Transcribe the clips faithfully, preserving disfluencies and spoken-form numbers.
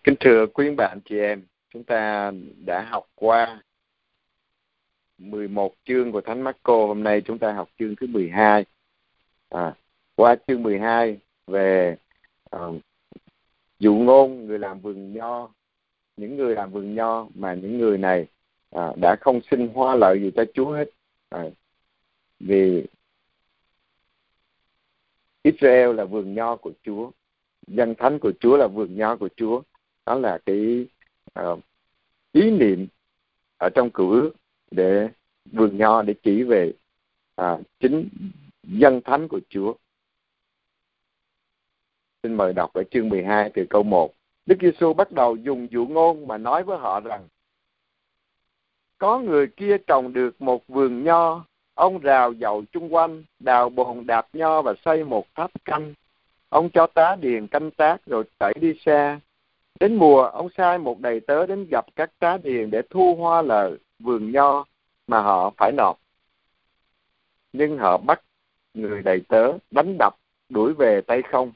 Kính thưa quý bạn chị em, chúng ta đã học qua mười một chương của Thánh Marco. Hôm nay chúng ta học chương thứ mười hai. À, qua chương mười hai về uh, dụ ngôn người làm vườn nho, những người làm vườn nho mà những người này à, đã không xin hoa lợi gì cho Chúa hết. À, vì Israel là vườn nho của Chúa, dân thánh của Chúa là vườn nho của Chúa. Đó là cái uh, ý niệm ở trong Cựu Ước để vườn nho để chỉ về à, chính dân thánh của Chúa. Xin mời đọc ở chương mười hai từ câu một. Đức Giêsu bắt đầu dùng dụ ngôn mà nói với họ rằng: có người kia trồng được một vườn nho, ông rào dậu chung quanh, đào bồn đạp nho và xây một tháp canh. Ông cho tá điền canh tác rồi đẩy đi xa. Đến mùa, ông sai một đầy tớ đến gặp các tá điền để thu hoa lợi vườn nho mà họ phải nộp. Nhưng họ bắt người đầy tớ, đánh đập, đuổi về tay không.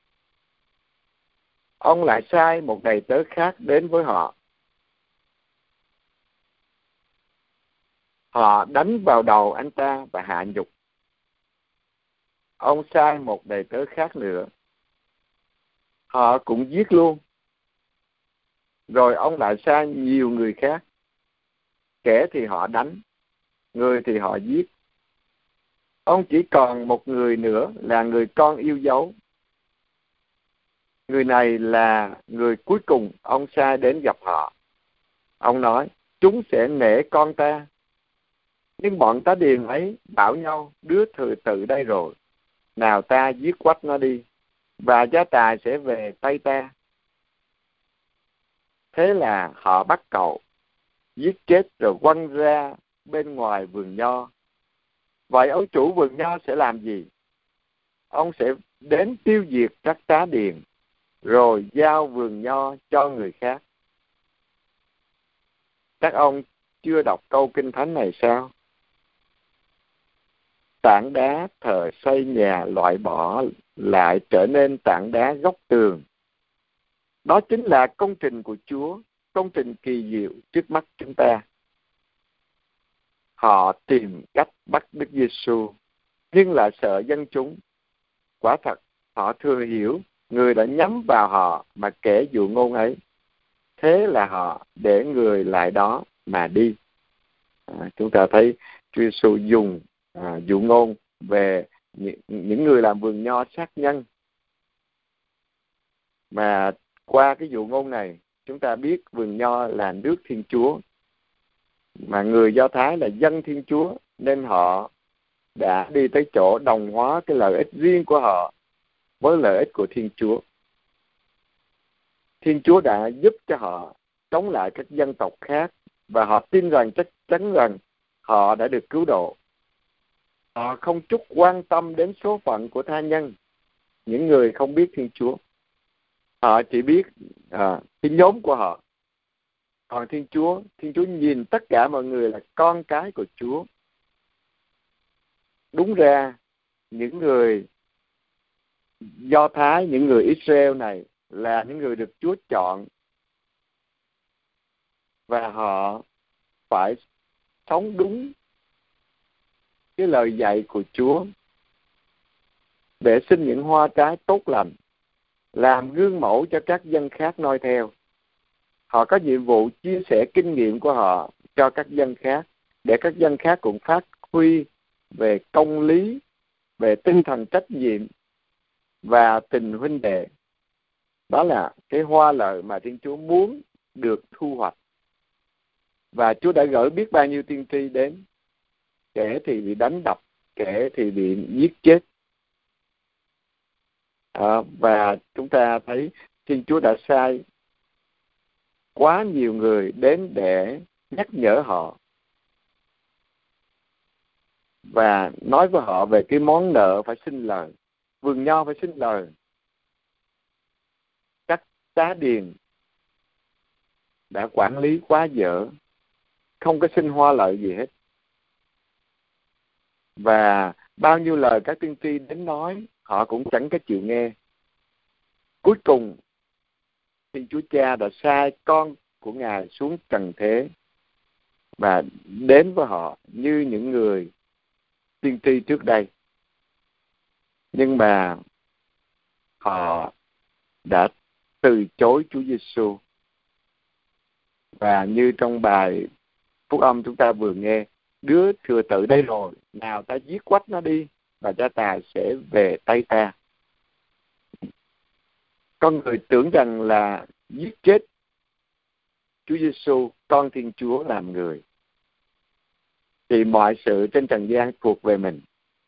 Ông lại sai một đầy tớ khác đến với họ. Họ đánh vào đầu anh ta và hạ nhục. Ông sai một đầy tớ khác nữa. Họ cũng giết luôn. Rồi ông lại sai nhiều người khác. Kẻ thì họ đánh, người thì họ giết. Ông chỉ còn một người nữa là người con yêu dấu. Người này là người cuối cùng ông sai đến gặp họ. Ông nói: chúng sẽ nể con ta. Nhưng bọn tá điền ấy bảo nhau: đứa thừa tự đây rồi, nào ta giết quách nó đi, và gia tài sẽ về tay ta. Thế là họ bắt cậu, giết chết rồi quăng ra bên ngoài vườn nho. Vậy ông chủ vườn nho sẽ làm gì? Ông sẽ đến tiêu diệt các tá điền, rồi giao vườn nho cho người khác. Các ông chưa đọc câu kinh thánh này sao? Tảng đá thờ xây nhà loại bỏ lại trở nên tảng đá góc tường. Đó chính là công trình của Chúa, công trình kỳ diệu trước mắt chúng ta. Họ tìm cách bắt Đức Giêsu, nhưng lại sợ dân chúng. Quả thật, họ thừa hiểu người đã nhắm vào họ mà kể dụ ngôn ấy. Thế là họ để người lại đó mà đi. À, chúng ta thấy Chúa Giêsu dùng à, dụ ngôn về những, những người làm vườn nho sát nhân. Mà qua cái dụ ngôn này, chúng ta biết vườn nho là nước Thiên Chúa. Mà người Do Thái là dân Thiên Chúa, nên họ đã đi tới chỗ đồng hóa cái lợi ích riêng của họ với lợi ích của Thiên Chúa. Thiên Chúa đã giúp cho họ chống lại các dân tộc khác, và họ tin rằng chắc chắn rằng họ đã được cứu độ. Họ không chút quan tâm đến số phận của tha nhân, những người không biết Thiên Chúa. Họ chỉ biết à, cái nhóm của họ. Còn Thiên Chúa, Thiên Chúa nhìn tất cả mọi người là con cái của Chúa. Đúng ra, những người Do Thái, những người Israel này là những người được Chúa chọn. Và họ phải sống đúng cái lời dạy của Chúa để sinh những hoa trái tốt lành, làm gương mẫu cho các dân khác noi theo. Họ có nhiệm vụ chia sẻ kinh nghiệm của họ cho các dân khác, để các dân khác cũng phát huy về công lý, về tinh thần trách nhiệm và tình huynh đệ. Đó là cái hoa lợi mà Thiên Chúa muốn được thu hoạch. Và Chúa đã gửi biết bao nhiêu tiên tri đến. Kẻ thì bị đánh đập, kẻ thì bị giết chết. À, và chúng ta thấy Thiên Chúa đã sai quá nhiều người đến để nhắc nhở họ và nói với họ về cái món nợ phải xin lời. Vườn nho phải xin lời. Các tá điền đã quản lý quá dở, không có xin hoa lợi gì hết. Và bao nhiêu lời các tiên tri đến nói, họ cũng chẳng có chịu nghe. Cuối cùng Thiên Chúa Cha đã sai con của Ngài xuống trần thế và đến với họ như những người tiên tri trước đây. Nhưng mà họ đã từ chối Chúa Giêsu. Và như trong bài phúc âm chúng ta vừa nghe, đứa thừa tự đây rồi, nào ta giết quách nó đi, và cha ta sẽ về tay ta. Con người tưởng rằng là giết chết Chúa Giêsu, con Thiên Chúa làm người, thì mọi sự trên trần gian thuộc về mình.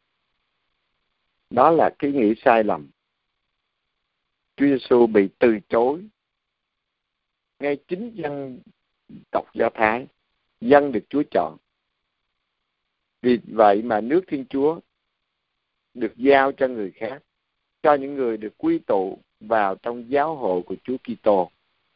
Đó là cái nghĩ sai lầm. Chúa Giêsu bị từ chối ngay chính dân tộc Do Thái, dân được Chúa chọn. Vì vậy mà nước Thiên Chúa được giao cho người khác, cho những người được quy tụ vào trong giáo hội của Chúa Kitô.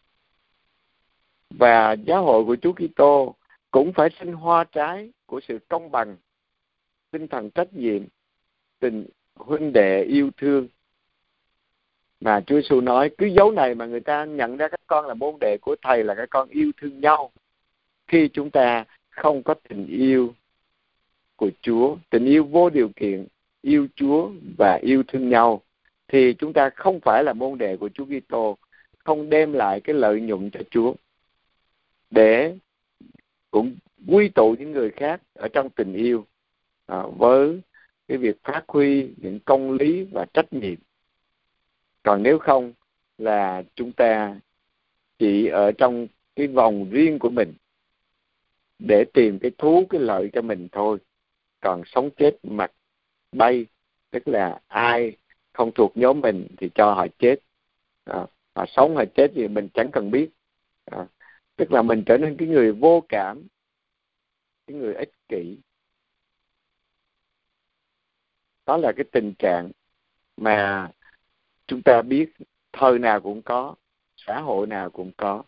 Và giáo hội của Chúa Kitô cũng phải sinh hoa trái của sự công bằng, tinh thần trách nhiệm, tình huynh đệ yêu thương. Mà Chúa Giêsu nói, cứ dấu này mà người ta nhận ra các con là môn đệ của Thầy là các con yêu thương nhau. Khi chúng ta không có tình yêu của Chúa, tình yêu vô điều kiện, yêu Chúa và yêu thương nhau, thì chúng ta không phải là môn đệ của Chúa Kitô, không đem lại cái lợi nhuận cho Chúa, để cũng quy tụ những người khác ở trong tình yêu à, với cái việc phát huy những công lý và trách nhiệm. Còn nếu không là chúng ta chỉ ở trong cái vòng riêng của mình để tìm cái thú, cái lợi cho mình thôi. Còn sống chết mặt bay, tức là ai không thuộc nhóm mình thì cho họ chết. À, họ sống hay chết gì mình chẳng cần biết. À, tức là mình trở nên cái người vô cảm, cái người ích kỷ. Đó là cái tình trạng mà chúng ta biết thời nào cũng có, xã hội nào cũng có.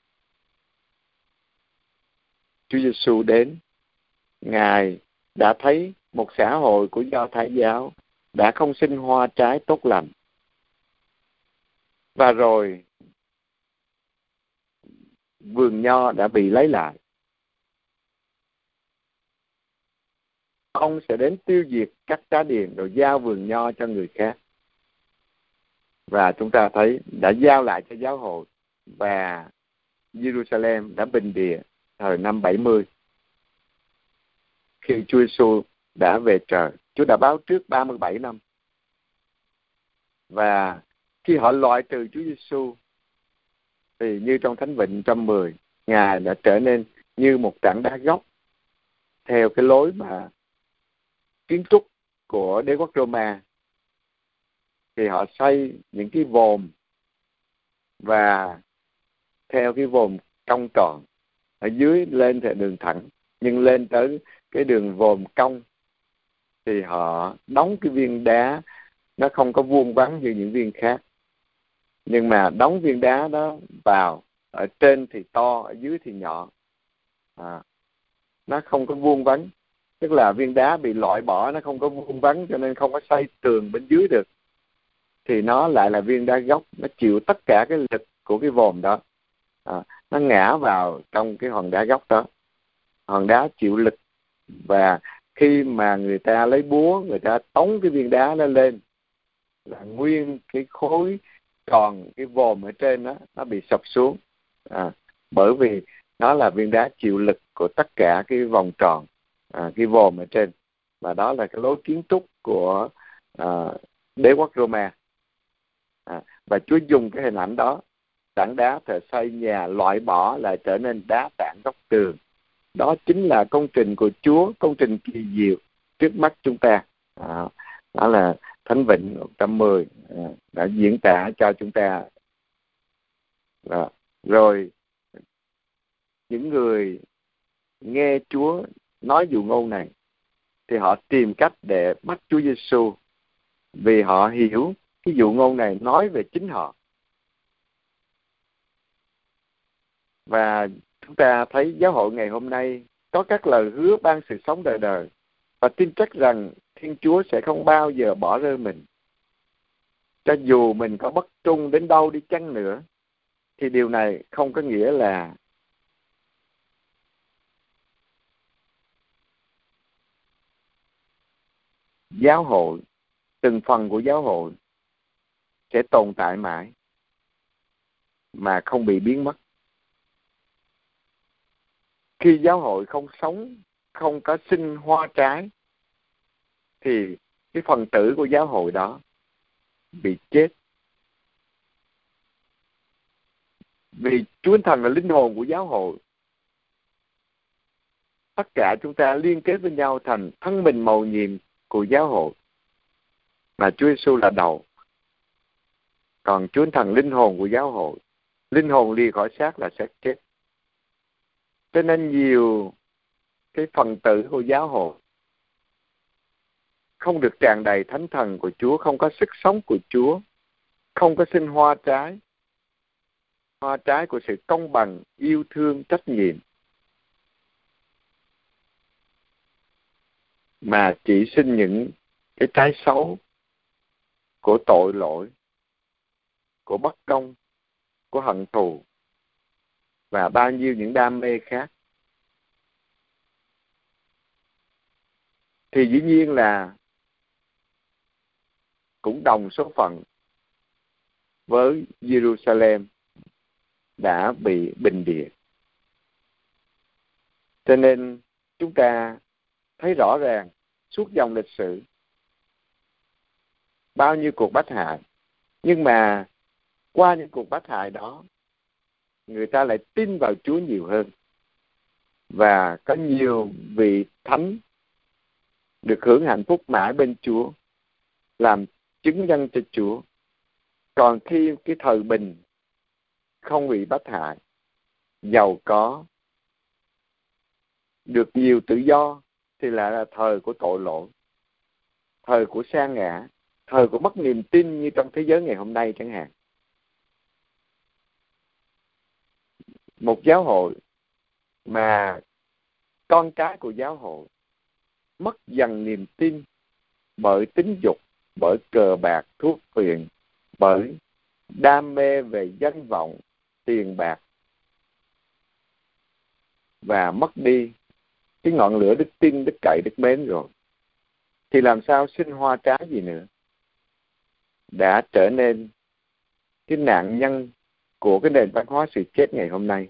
Chúa Giêsu đến, Ngài đã thấy một xã hội của Do Thái giáo đã không sinh hoa trái tốt lành. Và rồi vườn nho đã bị lấy lại. Ông sẽ đến tiêu diệt các trá điền rồi giao vườn nho cho người khác. Và chúng ta thấy đã giao lại cho giáo hội, và Jerusalem đã bình địa thời năm bảy mươi. Khi Chúa Giêsu đã về trời, Chúa đã báo trước ba mươi bảy năm. Và khi họ loại trừ Chúa Giêsu, thì như trong Thánh Vịnh một trăm mười, Ngài đã trở nên như một tảng đá gốc theo cái lối mà kiến trúc của đế quốc Roma. Thì họ xây những cái vòm, và theo cái vòm cong tròn, ở dưới lên theo đường thẳng, nhưng lên tới cái đường vòm cong thì họ đóng cái viên đá, nó không có vuông vắn như những viên khác, nhưng mà đóng viên đá đó vào, ở trên thì to, ở dưới thì nhỏ. À, nó không có vuông vắn, tức là viên đá bị loại bỏ, nó không có vuông vắn, cho nên không có xây tường bên dưới được. Thì nó lại là viên đá gốc, nó chịu tất cả cái lực của cái vòm đó. À, nó ngã vào trong cái hòn đá gốc đó. Hòn đá chịu lực, và khi mà người ta lấy búa, người ta tống cái viên đá nó lên, là nguyên cái khối tròn, cái vòm ở trên đó nó bị sập xuống. À, bởi vì nó là viên đá chịu lực của tất cả cái vòng tròn, à, cái vòm ở trên. Và đó là cái lối kiến trúc của à, đế quốc Roma. À, và Chúa dùng cái hình ảnh đó, tảng đá thợ xây nhà loại bỏ lại trở nên đá tảng góc tường. Đó chính là công trình của Chúa, công trình kỳ diệu trước mắt chúng ta. À, đó là Thánh Vịnh một trăm mười à, đã diễn tả cho chúng ta. À, rồi những người nghe Chúa nói dụ ngôn này thì họ tìm cách để bắt Chúa Giêsu, vì họ hiểu cái dụ ngôn này nói về chính họ. Và chúng ta thấy giáo hội ngày hôm nay có các lời hứa ban sự sống đời đời, và tin chắc rằng Thiên Chúa sẽ không bao giờ bỏ rơi mình. Cho dù mình có bất trung đến đâu đi chăng nữa, thì điều này không có nghĩa là giáo hội, từng phần của giáo hội sẽ tồn tại mãi mà không bị biến mất. Khi giáo hội không sống, không có sinh hoa trái, thì cái phần tử của giáo hội đó bị chết. Vì Chúa Thần là linh hồn của giáo hội. Tất cả chúng ta liên kết với nhau thành thân mình mầu nhiệm của giáo hội, mà Chúa Giêsu là đầu. Còn Chúa Thần linh hồn của giáo hội, linh hồn lìa khỏi xác là xác chết. Cho nên nhiều cái phần tử của giáo hội không được tràn đầy thánh thần của Chúa, không có sức sống của Chúa, không có sinh hoa trái, hoa trái của sự công bằng, yêu thương, trách nhiệm, mà chỉ sinh những cái trái xấu của tội lỗi, của bất công, của hận thù và bao nhiêu những đam mê khác. Thì dĩ nhiên là cũng đồng số phận với Jerusalem đã bị bình địa. Cho nên chúng ta thấy rõ ràng suốt dòng lịch sử bao nhiêu cuộc bách hại, nhưng mà qua những cuộc bách hại đó, người ta lại tin vào Chúa nhiều hơn, và có nhiều vị thánh được hưởng hạnh phúc mãi bên Chúa, làm chứng nhân cho Chúa. Còn khi cái thời bình không bị bách hại, giàu có, được nhiều tự do, thì lại là thời của tội lỗi, thời của sa ngã, thời của mất niềm tin, như trong thế giới ngày hôm nay chẳng hạn. Một giáo hội mà con cái của giáo hội mất dần niềm tin bởi tính dục, bởi cờ bạc, thuốc phiện, bởi đam mê về danh vọng, tiền bạc, và mất đi cái ngọn lửa đức tin, đức cậy, đức mến rồi, thì làm sao sinh hoa trái gì nữa. Đã trở nên cái nạn nhân của cái nền văn hóa sự chết ngày hôm nay.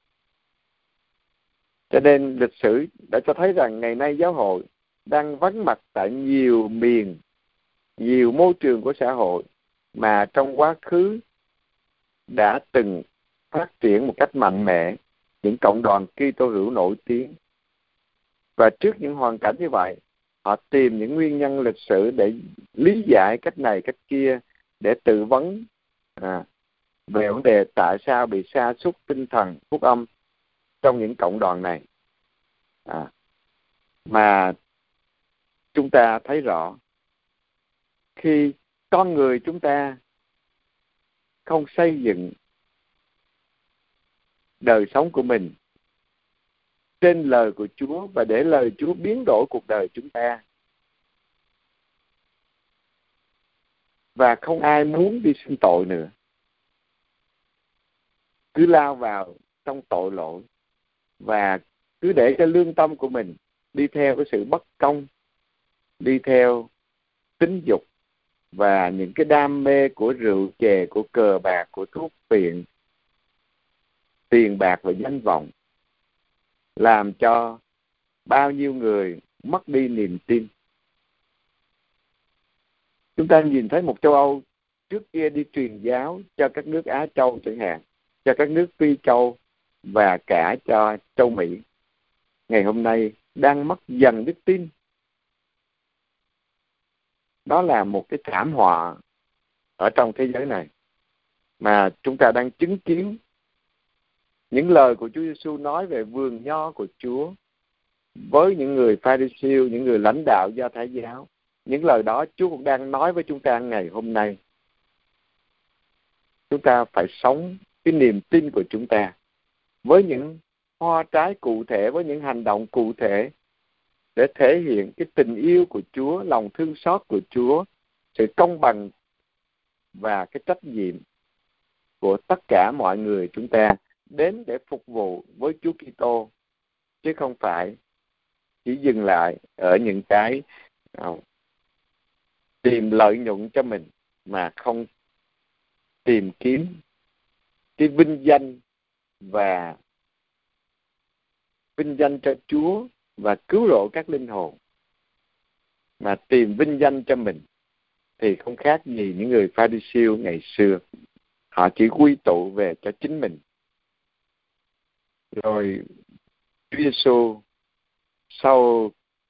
Cho nên lịch sử đã cho thấy rằng ngày nay giáo hội đang vắng mặt tại nhiều miền, nhiều môi trường của xã hội mà trong quá khứ đã từng phát triển một cách mạnh mẽ những cộng đoàn Kitô hữu nổi tiếng. Và trước những hoàn cảnh như vậy, họ tìm những nguyên nhân lịch sử để lý giải cách này cách kia, để tự vấn à, về vấn đề tại sao bị sa sút tinh thần phúc âm trong những cộng đoàn này. À, mà chúng ta thấy rõ, khi con người chúng ta không xây dựng đời sống của mình trên lời của Chúa và để lời Chúa biến đổi cuộc đời chúng ta, và không ai muốn đi sinh tội nữa, cứ lao vào trong tội lỗi và cứ để cho lương tâm của mình đi theo cái sự bất công, đi theo tính dục và những cái đam mê của rượu chè, của cờ bạc, của thuốc phiện, tiền bạc và danh vọng, làm cho bao nhiêu người mất đi niềm tin. Chúng ta nhìn thấy một châu Âu trước kia đi truyền giáo cho các nước Á Châu chẳng hạn, cho các nước Phi Châu và cả cho châu Mỹ, ngày hôm nay đang mất dần đức tin. Đó là một cái thảm họa ở trong thế giới này mà chúng ta đang chứng kiến. Những lời của Chúa Giêsu nói về vườn nho của Chúa với những người Pha-ri-siêu, những người lãnh đạo Do Thái giáo, những lời đó Chúa cũng đang nói với chúng ta ngày hôm nay. Chúng ta phải sống cái niềm tin của chúng ta với những hoa trái cụ thể, với những hành động cụ thể, để thể hiện cái tình yêu của Chúa, lòng thương xót của Chúa, sự công bằng và cái trách nhiệm của tất cả mọi người chúng ta đến để phục vụ với Chúa Kitô, chứ không phải chỉ dừng lại ở những cái uh, tìm lợi nhuận cho mình mà không tìm kiếm cái vinh danh và vinh danh cho Chúa và cứu rỗi các linh hồn, mà tìm vinh danh cho mình thì không khác gì những người Pha-ri-siêu ngày xưa. Họ chỉ quy tụ về cho chính mình. Rồi Chúa Giêsu sau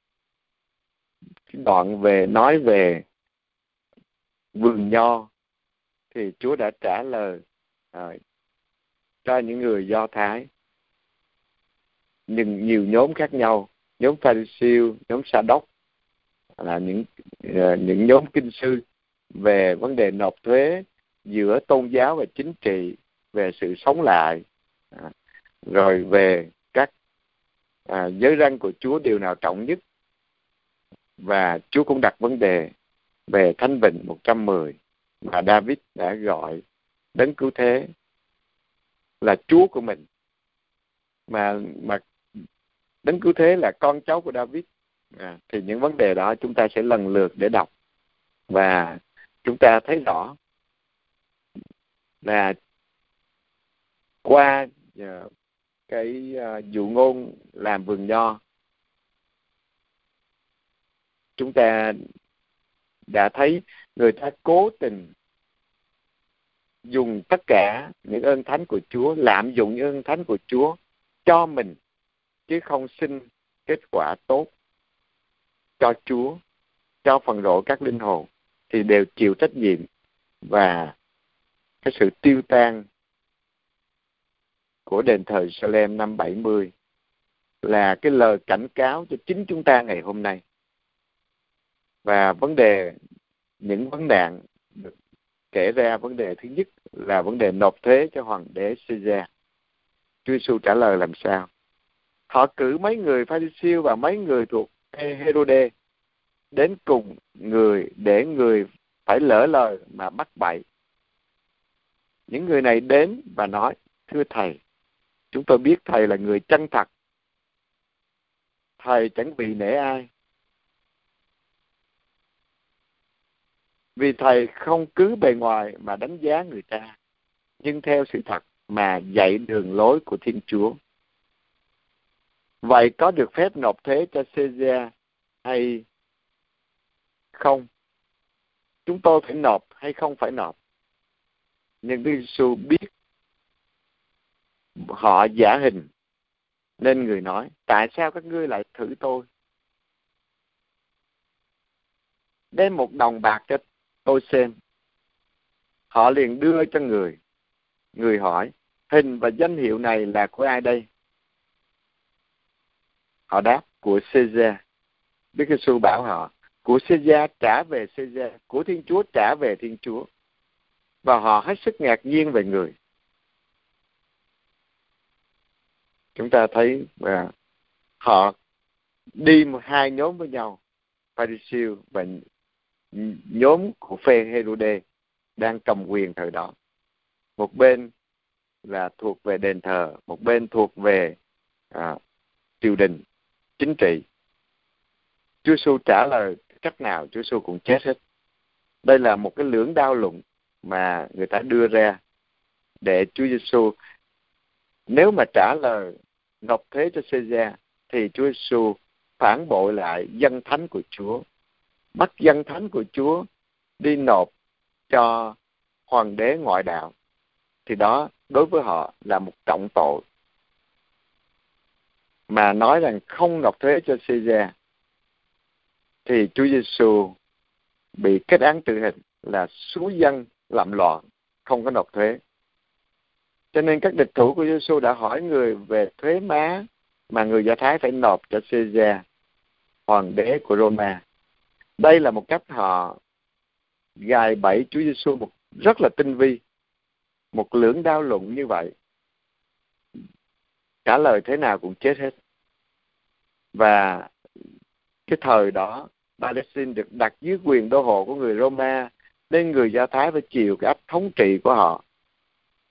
đoạn về nói về vườn nho thì Chúa đã trả lời à, cho những người Do Thái, nhưng nhiều nhóm khác nhau, nhóm Pha-ri-siêu, nhóm Sa-đốc, là những uh, những nhóm kinh sư về vấn đề nộp thuế giữa tôn giáo và chính trị, về sự sống lại, à, rồi về các à, giới răn của Chúa điều nào trọng nhất. Và Chúa cũng đặt vấn đề về Thánh Vịnh một trăm mười mà David đã gọi Đấng Cứu Thế là Chúa của mình, mà mà Đấng Cứu Thế là con cháu của David. À, thì những vấn đề đó chúng ta sẽ lần lượt để đọc, và chúng ta thấy rõ là qua uh, cái uh, dụ ngôn làm vườn nho, chúng ta đã thấy người ta cố tình dùng tất cả những ơn thánh của Chúa, lạm dụng những ơn thánh của Chúa cho mình, chứ không xin kết quả tốt cho Chúa, cho phần rộ các linh hồn, thì đều chịu trách nhiệm. Và cái sự tiêu tan của đền thờ Salem năm bảy mươi là cái lời cảnh cáo cho chính chúng ta ngày hôm nay. Và vấn đề, những vấn nạn được kể ra, vấn đề thứ nhất là vấn đề nộp thuế cho hoàng đế Caesar. Chúa Giêsu trả lời làm sao? Họ cử mấy người Pha-ri-siêu và mấy người thuộc Hê-rô-đê đến cùng người để người phải lỡ lời mà bắt bậy. Những người này đến và nói: thưa thầy, chúng tôi biết thầy là người chân thật, thầy chẳng bị nể ai, vì thầy không cứ bề ngoài mà đánh giá người ta, nhưng theo sự thật mà dạy đường lối của Thiên Chúa. Vậy có được phép nộp thuế cho Caesar hay không? Chúng tôi phải nộp hay không phải nộp? Nhưng Đức Giêsu biết họ giả hình, nên người nói: tại sao các ngươi lại thử tôi? Đem một đồng bạc cho tôi xem. Họ liền đưa cho người. Người hỏi: hình và danh hiệu này là của ai đây? Họ đáp: của Caesar. Đức Giêsu bảo họ: của Caesar trả về Caesar, của Thiên Chúa trả về Thiên Chúa. Và họ hết sức ngạc nhiên về người. Chúng ta thấy và họ đi một hai nhóm với nhau, Pha-ri-siêu và nhóm của phe Hê-rô-đê đang cầm quyền thời đó. Một bên là thuộc về đền thờ, một bên thuộc về à, triều đình, chính trị. Chúa Giêsu trả lời cách nào Chúa Giêsu cũng chết hết. Đây là một cái lưỡng đao luận mà người ta đưa ra để Chúa Giêsu, nếu mà trả lời nộp thuế cho Caesar thì Chúa Giêsu phản bội lại dân thánh của Chúa, bắt dân thánh của Chúa đi nộp cho hoàng đế ngoại đạo, thì đó đối với họ là một trọng tội. Mà nói rằng không nộp thuế cho Caesar thì Chúa Giêsu bị kết án tử hình là xúi dân làm loạn, không có nộp thuế. Cho nên các địch thủ của Giêsu đã hỏi người về thuế má mà người Do Thái phải nộp cho Caesar, hoàng đế của Roma. Đây là một cách họ gài bẫy Chúa Giêsu một rất là tinh vi, một lưỡng đao luận như vậy. Trả lời thế nào cũng chết hết. Và cái thời đó, Palestine được đặt dưới quyền đô hộ của người Roma, nên người Do Thái phải chịu cái ách thống trị của họ.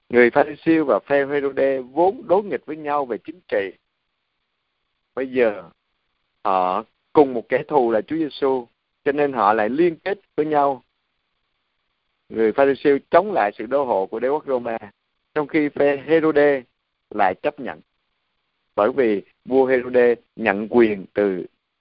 Người Pha-ri-siêu và phe Hê-rô-đê vốn đối nghịch với nhau về chính trị. Bây giờ họ cùng một kẻ thù là Chúa Giêsu, cho nên họ lại liên kết với nhau. Người Pha-ri-siêu chống lại sự đô hộ của đế quốc Roma, trong khi phe Hê-rô-đê lại chấp nhận. Bởi vì vua Hê-rô-đê nhận quyền từ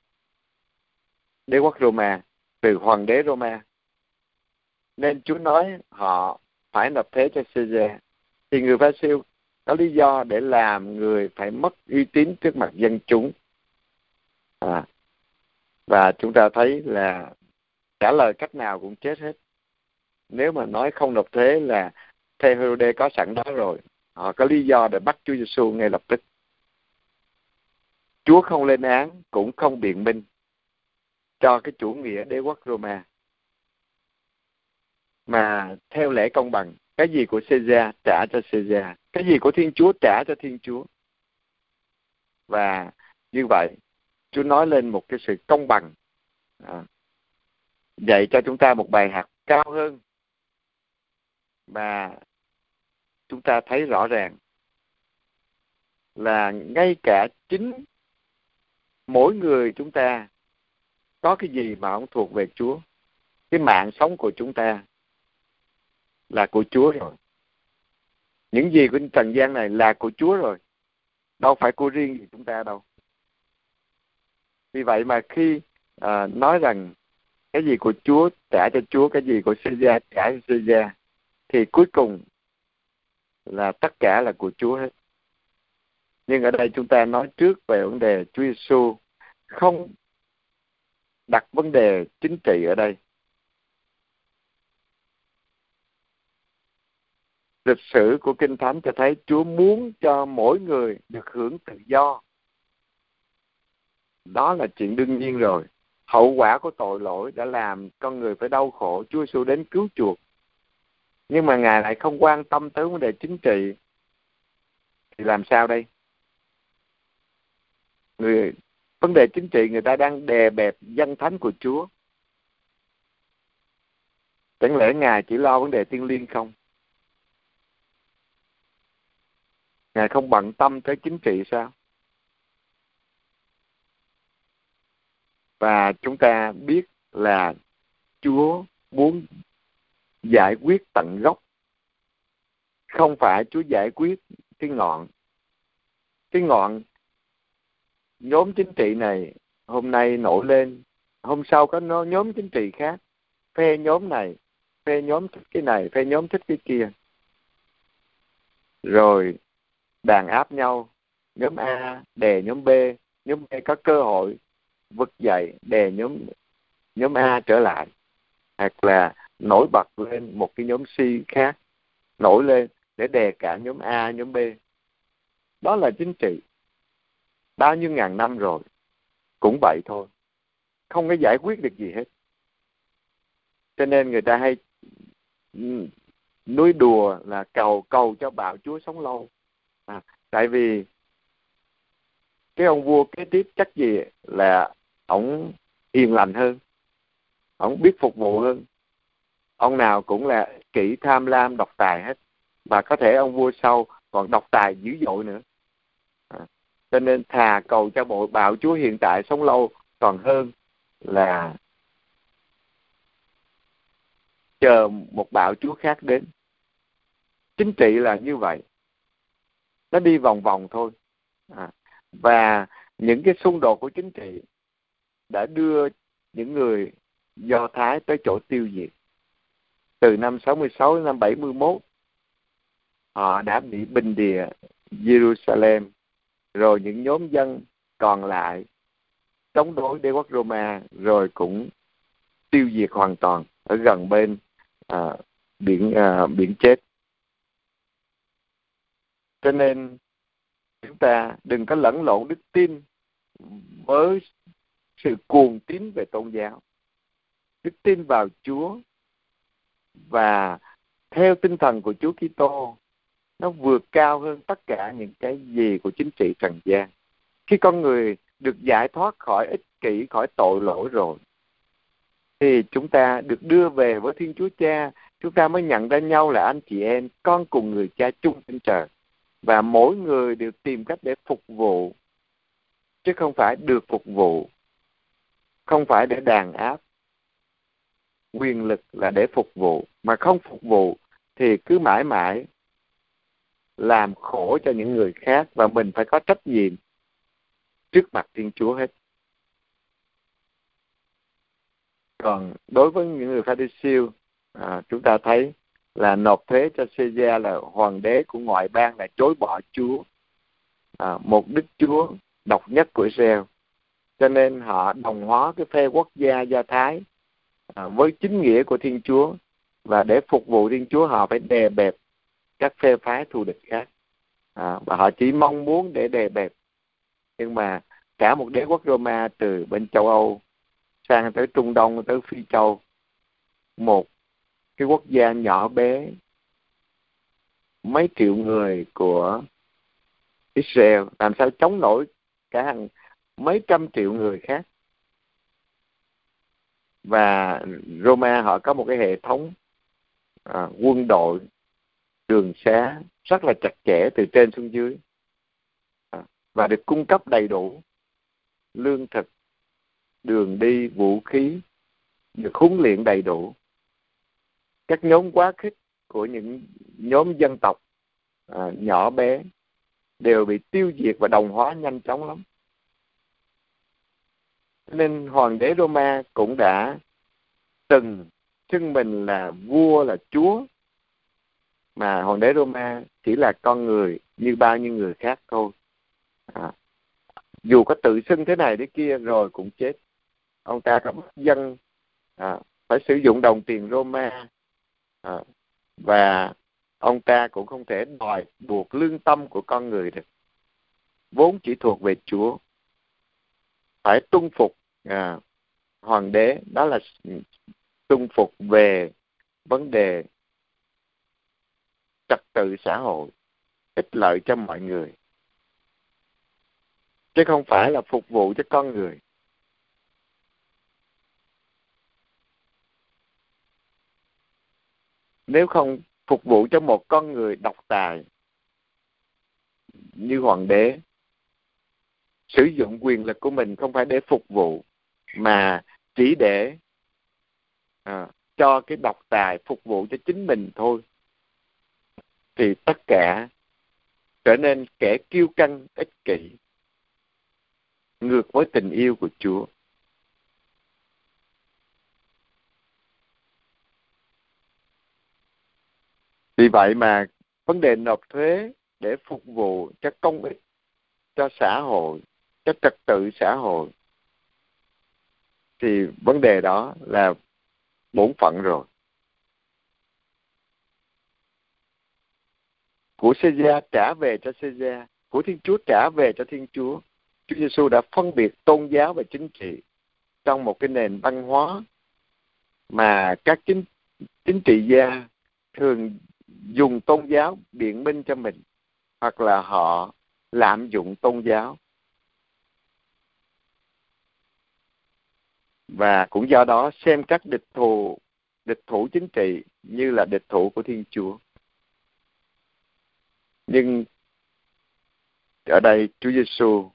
đế quốc Roma, từ hoàng đế Roma. Nên Chúa nói họ phải nộp thuế cho Caesar. Thì người Pha-ri-siêu có lý do để làm người phải mất uy tín trước mặt dân chúng. À, và chúng ta thấy là trả lời cách nào cũng chết hết. Nếu mà nói không nộp thuế là phe Hê-rô-đê có sẵn đó rồi. Họ có lý do để bắt Chúa Giêsu ngay lập tức. Chúa không lên án, cũng không biện minh cho cái chủ nghĩa đế quốc Roma. Mà theo lẽ công bằng, cái gì của Caesar trả cho Caesar, cái gì của Thiên Chúa trả cho Thiên Chúa. Và như vậy, Chúa nói lên một cái sự công bằng, à, dạy cho chúng ta một bài học cao hơn mà chúng ta thấy rõ ràng là ngay cả chính mỗi người chúng ta có cái gì mà không thuộc về Chúa. Cái mạng sống của chúng ta là của Chúa rồi. Những gì của trần gian này là của Chúa rồi. Đâu phải của riêng gì chúng ta đâu. Vì vậy mà khi à, nói rằng cái gì của Chúa trả cho Chúa, cái gì của Caesar trả cho Caesar, thì cuối cùng là tất cả là của Chúa hết. Nhưng ở đây chúng ta nói trước về vấn đề Chúa Giêsu không đặt vấn đề chính trị ở đây. Lịch sử của Kinh Thánh cho thấy Chúa muốn cho mỗi người được hưởng tự do. Đó là chuyện đương nhiên rồi. Hậu quả của tội lỗi đã làm con người phải đau khổ. Chúa Giêsu đến cứu chuộc. Nhưng mà Ngài lại không quan tâm tới vấn đề chính trị. Thì làm sao đây? Người, vấn đề chính trị người ta đang đè bẹp danh thánh của Chúa. Chẳng lẽ Ngài chỉ lo vấn đề thiêng liêng không? Ngài không bận tâm tới chính trị sao? Và chúng ta biết là Chúa muốn giải quyết tận gốc. Không phải Chúa giải quyết cái ngọn. Cái ngọn nhóm chính trị này hôm nay nổi lên, hôm sau có nhóm chính trị khác. Phe nhóm này, phe nhóm thích cái này, phe nhóm thích cái kia. Rồi đàn áp nhau. Nhóm A đè nhóm B, nhóm B có cơ hội vực dậy đè nhóm nhóm A trở lại, hoặc là nổi bật lên một cái nhóm C khác nổi lên để đè cả nhóm A, nhóm B. Đó là chính trị. Bao nhiêu ngàn năm rồi cũng vậy thôi, không có giải quyết được gì hết. Cho nên người ta hay nói đùa là cầu cầu cho bạo chúa sống lâu. À, tại vì cái ông vua kế tiếp chắc gì là ổng hiền lành hơn, ổng biết phục vụ hơn. Ông nào cũng là kỹ, tham lam, độc tài hết. Và có thể ông vua sau còn độc tài dữ dội nữa. À, cho nên thà cầu cho bộ bạo chúa hiện tại sống lâu còn hơn là chờ một bạo chúa khác đến. Chính trị là như vậy, nó đi vòng vòng thôi. À, và những cái xung đột của chính trị đã đưa những người Do Thái tới chỗ tiêu diệt. Từ năm sáu mươi sáu đến năm bảy mươi mốt, họ đã bị bình địa Jerusalem. Rồi những nhóm dân còn lại chống đối đế quốc Roma, rồi cũng tiêu diệt hoàn toàn ở gần bên à, biển à, biển chết. Cho nên chúng ta đừng có lẫn lộn đức tin với sự cuồng tín về tôn giáo. Đức tin vào Chúa và theo tinh thần của Chúa Kitô, nó vượt cao hơn tất cả những cái gì của chính trị trần gian. Khi con người được giải thoát khỏi ích kỷ, khỏi tội lỗi rồi, thì chúng ta được đưa về với Thiên Chúa Cha, chúng ta mới nhận ra nhau là anh chị em, con cùng người cha chung trên trời. Và mỗi người đều tìm cách để phục vụ, chứ không phải được phục vụ, không phải để đàn áp. Quyền lực là để phục vụ, mà không phục vụ thì cứ mãi mãi làm khổ cho những người khác, và mình phải có trách nhiệm trước mặt Thiên Chúa hết. Còn đối với những người Pha-ri-siêu, à, chúng ta thấy là nộp thuế cho Caesar, là hoàng đế của ngoại bang, là chối bỏ Chúa, à, một Đức Chúa độc nhất của Israel. Cho nên họ đồng hóa cái phe quốc gia Do Thái à, với chính nghĩa của Thiên Chúa, và để phục vụ Thiên Chúa họ phải đè bẹp các phe phái thù địch khác, à, và họ chỉ mong muốn để đè bẹp. Nhưng mà cả một đế quốc Roma từ bên châu Âu sang tới Trung Đông, tới Phi Châu, một cái quốc gia nhỏ bé mấy triệu người của Israel làm sao chống nổi cả hàng mấy trăm triệu người khác. Và Roma họ có một cái hệ thống à, quân đội, đường xá rất là chặt chẽ từ trên xuống dưới, à, và được cung cấp đầy đủ lương thực, đường đi, vũ khí, được huấn luyện đầy đủ. Các nhóm quá khích của những nhóm dân tộc à, nhỏ bé đều bị tiêu diệt và đồng hóa nhanh chóng lắm. Nên hoàng đế Roma cũng đã từng xưng mình là vua, là chúa, mà hoàng đế Roma chỉ là con người như bao nhiêu người khác thôi. À, dù có tự xưng thế này thế kia rồi cũng chết. Ông ta có bắt dân à, phải sử dụng đồng tiền Roma, à, và ông ta cũng không thể đòi buộc lương tâm của con người được, vốn chỉ thuộc về Chúa. Phải tuân phục à, hoàng đế, đó là tuân phục về vấn đề trật tự xã hội, ích lợi cho mọi người, chứ không phải là phục vụ cho con người. Nếu không phục vụ cho một con người độc tài như hoàng đế, sử dụng quyền lực của mình không phải để phục vụ, mà chỉ để à, cho cái độc tài phục vụ cho chính mình thôi, thì tất cả trở nên kẻ kiêu căng, ích kỷ, ngược với tình yêu của Chúa. Vì vậy mà vấn đề nộp thuế để phục vụ cho công ích, cho xã hội, cho trật tự xã hội, thì vấn đề đó là bổn phận rồi. Của Caesar trả về cho Caesar, của Thiên Chúa trả về cho Thiên Chúa. Chúa Giêsu đã phân biệt tôn giáo và chính trị trong một cái nền văn hóa mà các chính chính trị gia thường dùng tôn giáo biện minh cho mình, hoặc là họ lạm dụng tôn giáo. Và cũng do đó xem các địch thù địch thủ chính trị như là địch thủ của Thiên Chúa. Nhưng ở đây Chúa Giêsu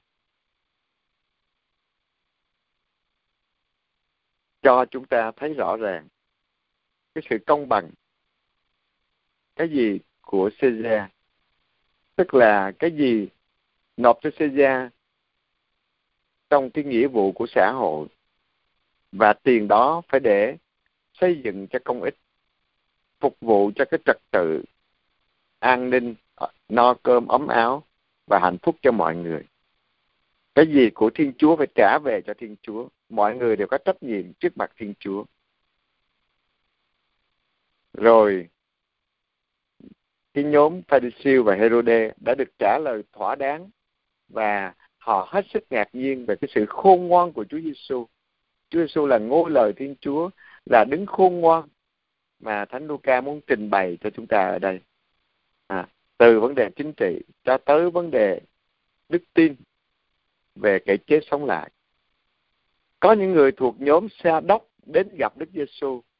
cho chúng ta thấy rõ ràng cái sự công bằng. Cái gì của Caesar, tức là cái gì nộp cho Caesar trong cái nghĩa vụ của xã hội, và tiền đó phải để xây dựng cho công ích, phục vụ cho cái trật tự an ninh, no cơm ấm áo và hạnh phúc cho mọi người. Cái gì của Thiên Chúa phải trả về cho Thiên Chúa. Mọi người đều có trách nhiệm trước mặt Thiên Chúa. Rồi cái nhóm Pha-ri-siêu và Hê-rô-đê đã được trả lời thỏa đáng, và họ hết sức ngạc nhiên về cái sự khôn ngoan của Chúa Giêsu. Chúa Giêsu là ngôi lời Thiên Chúa, là đứng khôn ngoan mà Thánh Luca muốn trình bày cho chúng ta ở đây. À, từ vấn đề chính trị cho tới vấn đề đức tin về cái chết sống lại. Có những người thuộc nhóm Sa Đốc đến gặp Đức Giêsu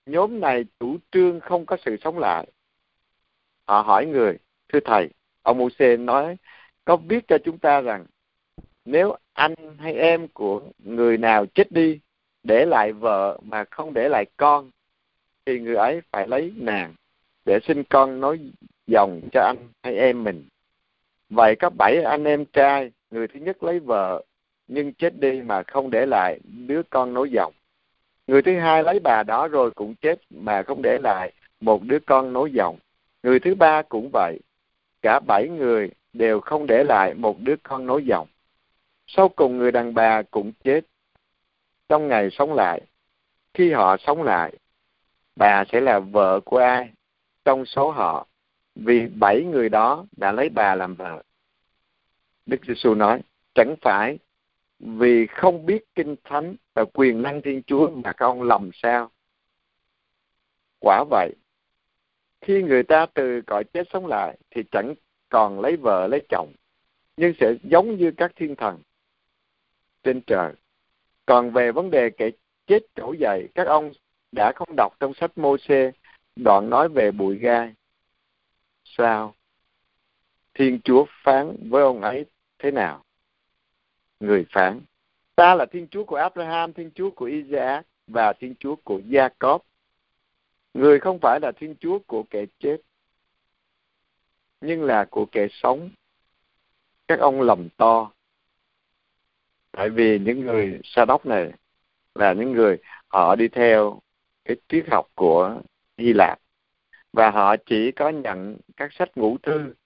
Nhóm này chủ trương không có sự sống lại. Họ hỏi người, thưa thầy, ông Mô-sê nói có viết cho chúng ta rằng nếu anh hay em của người nào chết đi, để lại vợ mà không để lại con, thì người ấy phải lấy nàng để sinh con nối dòng cho anh hay em mình. Vậy có bảy anh em trai, người thứ nhất lấy vợ nhưng chết đi mà không để lại đứa con nối dòng. Người thứ hai lấy bà đó rồi cũng chết mà không để lại một đứa con nối dòng. Người thứ ba cũng vậy. Cả bảy người đều không để lại một đứa con nối dòng. Sau cùng người đàn bà cũng chết trong ngày sống lại. Khi họ sống lại, bà sẽ là vợ của ai trong số họ? Vì bảy người đó đã lấy bà làm vợ. Đức Giêsu nói, chẳng phải vì không biết kinh thánh và quyền năng Thiên Chúa mà các ông lầm sao? Quả vậy, khi người ta từ cõi chết sống lại thì chẳng còn lấy vợ lấy chồng, nhưng sẽ giống như các thiên thần trên trời. Còn về vấn đề kẻ chết trỗi dậy, các ông đã không đọc trong sách Mô-sê đoạn nói về bụi gai. Sao? Thiên Chúa phán với ông ấy thế nào? Người phán, ta là Thiên Chúa của Abraham, Thiên Chúa của Isaac và Thiên Chúa của Gia-cốp. Người không phải là Thiên Chúa của kẻ chết, nhưng là của kẻ sống. Các ông lầm to. Tại vì những người Sa đốc này là những người họ đi theo cái triết học của Hy Lạp, và họ chỉ có nhận các sách ngũ thư,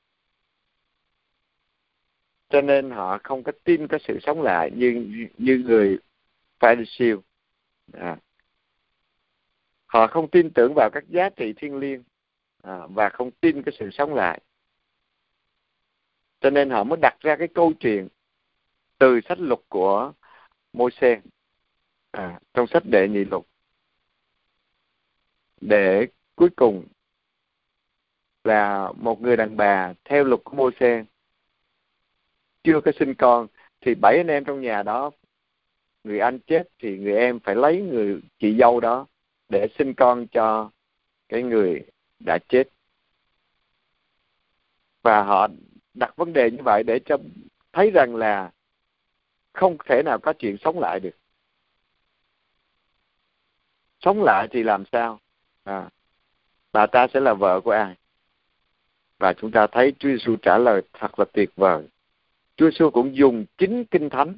cho nên họ không có tin có sự sống lại như như người Pha-ri-siêu. À. Họ không tin tưởng vào các giá trị thiêng liêng, à, và không tin cái sự sống lại. Cho nên họ mới đặt ra cái câu chuyện từ sách luật của Môi-se, à, trong sách Đệ Nhị Luật, để cuối cùng là một người đàn bà theo luật của Môi-se chưa có sinh con, thì bảy anh em trong nhà đó, người anh chết thì người em phải lấy người chị dâu đó để sinh con cho cái người đã chết. Và họ đặt vấn đề như vậy để cho thấy rằng là không thể nào có chuyện sống lại được. Sống lại thì làm sao? À, bà ta sẽ là vợ của ai? Và chúng ta thấy Chúa Giêsu trả lời thật là tuyệt vời. Chúa Giêsu cũng dùng chính Kinh Thánh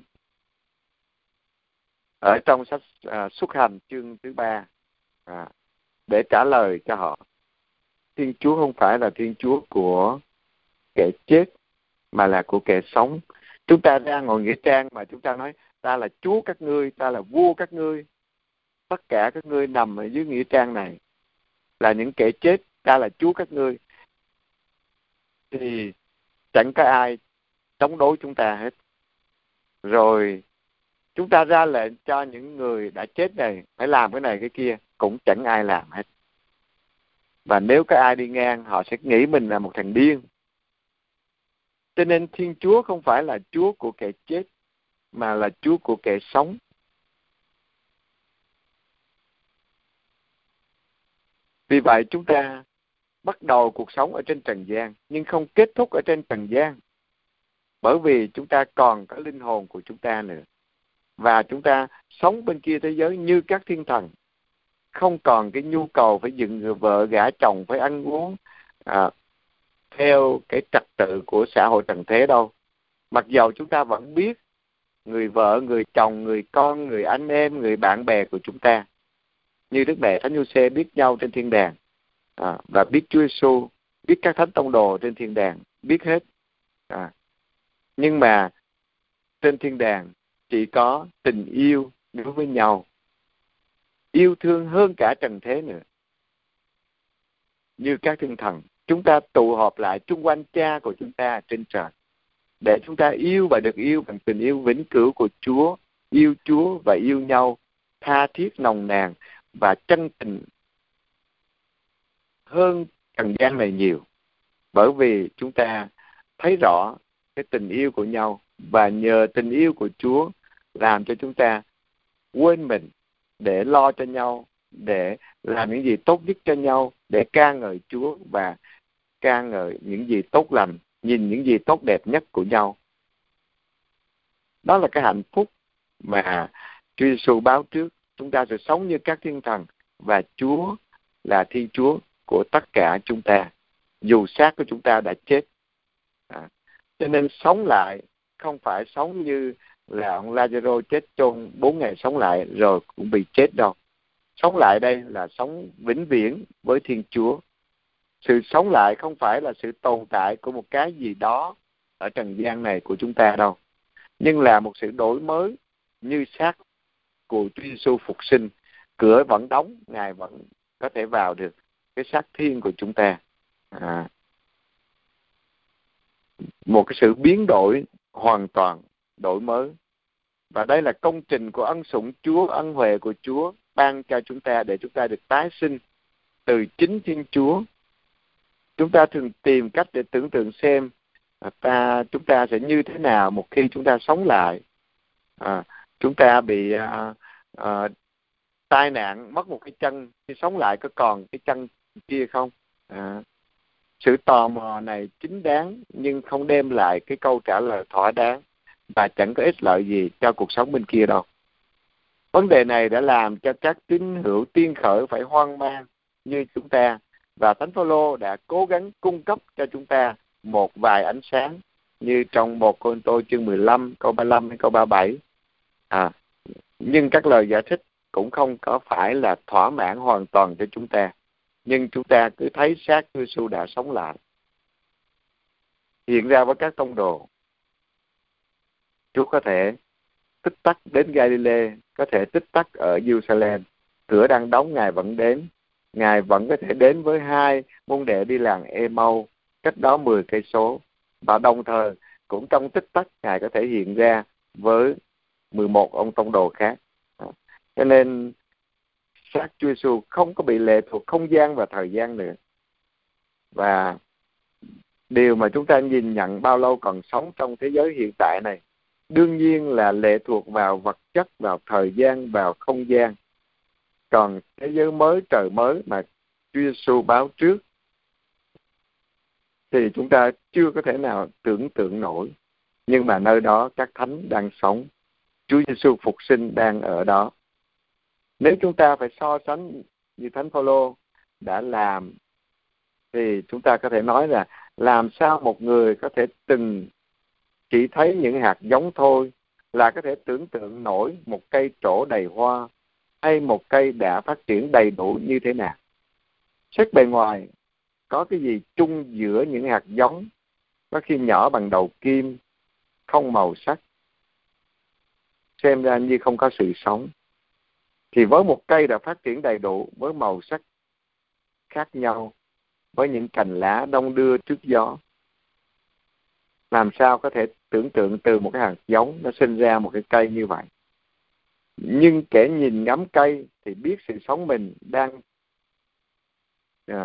ở trong sách à, Xuất Hành chương thứ ba à, để trả lời cho họ. Thiên Chúa không phải là Thiên Chúa của kẻ chết, mà là của kẻ sống. Chúng ta ra ngồi nghĩa trang mà chúng ta nói ta là Chúa các ngươi, ta là vua các ngươi. Tất cả các ngươi nằm ở dưới nghĩa trang này là những kẻ chết, ta là Chúa các ngươi. Thì chẳng có ai chống đối chúng ta hết. Rồi chúng ta ra lệnh cho những người đã chết này phải làm cái này cái kia, cũng chẳng ai làm hết. Và nếu có ai đi ngang, họ sẽ nghĩ mình là một thằng điên. Cho nên Thiên Chúa không phải là Chúa của kẻ chết, mà là Chúa của kẻ sống. Vì vậy chúng ta bắt đầu cuộc sống ở trên trần gian, nhưng không kết thúc ở trên trần gian. Bởi vì chúng ta còn có linh hồn của chúng ta nữa. Và chúng ta sống bên kia thế giới như các thiên thần. Không còn cái nhu cầu phải dựng người vợ, gả chồng, phải ăn uống à, theo cái trật tự của xã hội trần thế đâu. Mặc dầu chúng ta vẫn biết người vợ, người chồng, người con, người anh em, người bạn bè của chúng ta, như Đức Mẹ Thánh Giuse biết nhau trên thiên đàng, à, và biết Chúa Giêsu, biết các thánh tông đồ trên thiên đàng, biết hết. À. Nhưng mà trên thiên đàng chỉ có tình yêu đối với nhau, yêu thương hơn cả trần thế nữa. Như các thiên thần, chúng ta tụ họp lại chung quanh Cha của chúng ta trên trời, để chúng ta yêu và được yêu bằng tình yêu vĩnh cửu của Chúa, yêu Chúa và yêu nhau tha thiết nồng nàn và chân tình hơn trần gian này nhiều. Bởi vì chúng ta thấy rõ cái tình yêu của nhau, và nhờ tình yêu của Chúa làm cho chúng ta quên mình để lo cho nhau để làm những gì tốt nhất cho nhau, để ca ngợi Chúa và ca ngợi những gì tốt lành, nhìn những gì tốt đẹp nhất của nhau. Đó là cái hạnh phúc mà Chúa Giêsu báo trước. Chúng ta sẽ sống như các thiên thần và Chúa là Thiên Chúa của tất cả chúng ta, dù xác của chúng ta đã chết. À, cho nên sống lại không phải sống như là ông Lazaro chết chôn bốn ngày sống lại rồi cũng bị chết đâu. Sống lại đây là sống vĩnh viễn với Thiên Chúa. Sự sống lại không phải là sự tồn tại của một cái gì đó ở trần gian này của chúng ta đâu, nhưng là một sự đổi mới như xác của Chúa Giêsu phục sinh. Cửa vẫn đóng, Ngài vẫn có thể vào được cái xác thiên của chúng ta. À, một cái sự biến đổi hoàn toàn, đổi mới. Và đây là công trình của ân sủng Chúa, ân huệ của Chúa ban cho chúng ta để chúng ta được tái sinh từ chính Thiên Chúa. Chúng ta thường tìm cách để tưởng tượng xem ta chúng ta sẽ như thế nào một khi chúng ta sống lại. À, chúng ta bị à, à, tai nạn mất một cái chân, khi sống lại có còn cái chân kia không? À, sự tò mò này chính đáng nhưng không đem lại cái câu trả lời thỏa đáng và chẳng có ích lợi gì cho cuộc sống bên kia đâu. Vấn đề này đã làm cho các tín hữu tiên khởi phải hoang mang như chúng ta, và Thánh Phaolô đã cố gắng cung cấp cho chúng ta một vài ánh sáng như trong một Cô-rinh-tô chương mười lăm câu ba mươi lăm đến câu ba mươi bảy. À, nhưng các lời giải thích cũng không có phải là thỏa mãn hoàn toàn cho chúng ta. Nhưng chúng ta cứ thấy xác Chúa Giêsu đã sống lại, hiện ra với các tông đồ. Chúa có thể tích tắc đến Galilee, có thể tích tắc ở Jerusalem. Cửa đang đóng, Ngài vẫn đến. Ngài vẫn có thể đến với hai môn đệ đi làng Ê-mau, cách đó mười cây số. Và đồng thời cũng trong tích tắc Ngài có thể hiện ra với mười một ông tông đồ khác. Cho nên xác Chúa Giêsu không có bị lệ thuộc không gian và thời gian nữa. Và điều mà chúng ta nhìn nhận bao lâu còn sống trong thế giới hiện tại này đương nhiên là lệ thuộc vào vật chất, vào thời gian, vào không gian. Còn thế giới mới, trời mới mà Chúa Giêsu báo trước thì chúng ta chưa có thể nào tưởng tượng nổi. Nhưng mà nơi đó các thánh đang sống, Chúa Giêsu phục sinh đang ở đó. Nếu chúng ta phải so sánh như Thánh Phaolô đã làm thì chúng ta có thể nói là làm sao một người có thể từng chỉ thấy những hạt giống thôi là có thể tưởng tượng nổi một cây trổ đầy hoa hay một cây đã phát triển đầy đủ như thế nào. Xét bề ngoài, có cái gì chung giữa những hạt giống có khi nhỏ bằng đầu kim, không màu sắc, xem ra như không có sự sống, thì với một cây đã phát triển đầy đủ với màu sắc khác nhau, với những cành lá đong đưa trước gió, làm sao có thể tưởng tượng từ một cái hạt giống nó sinh ra một cái cây như vậy. Nhưng kẻ nhìn ngắm cây thì biết sự sống mình đang à,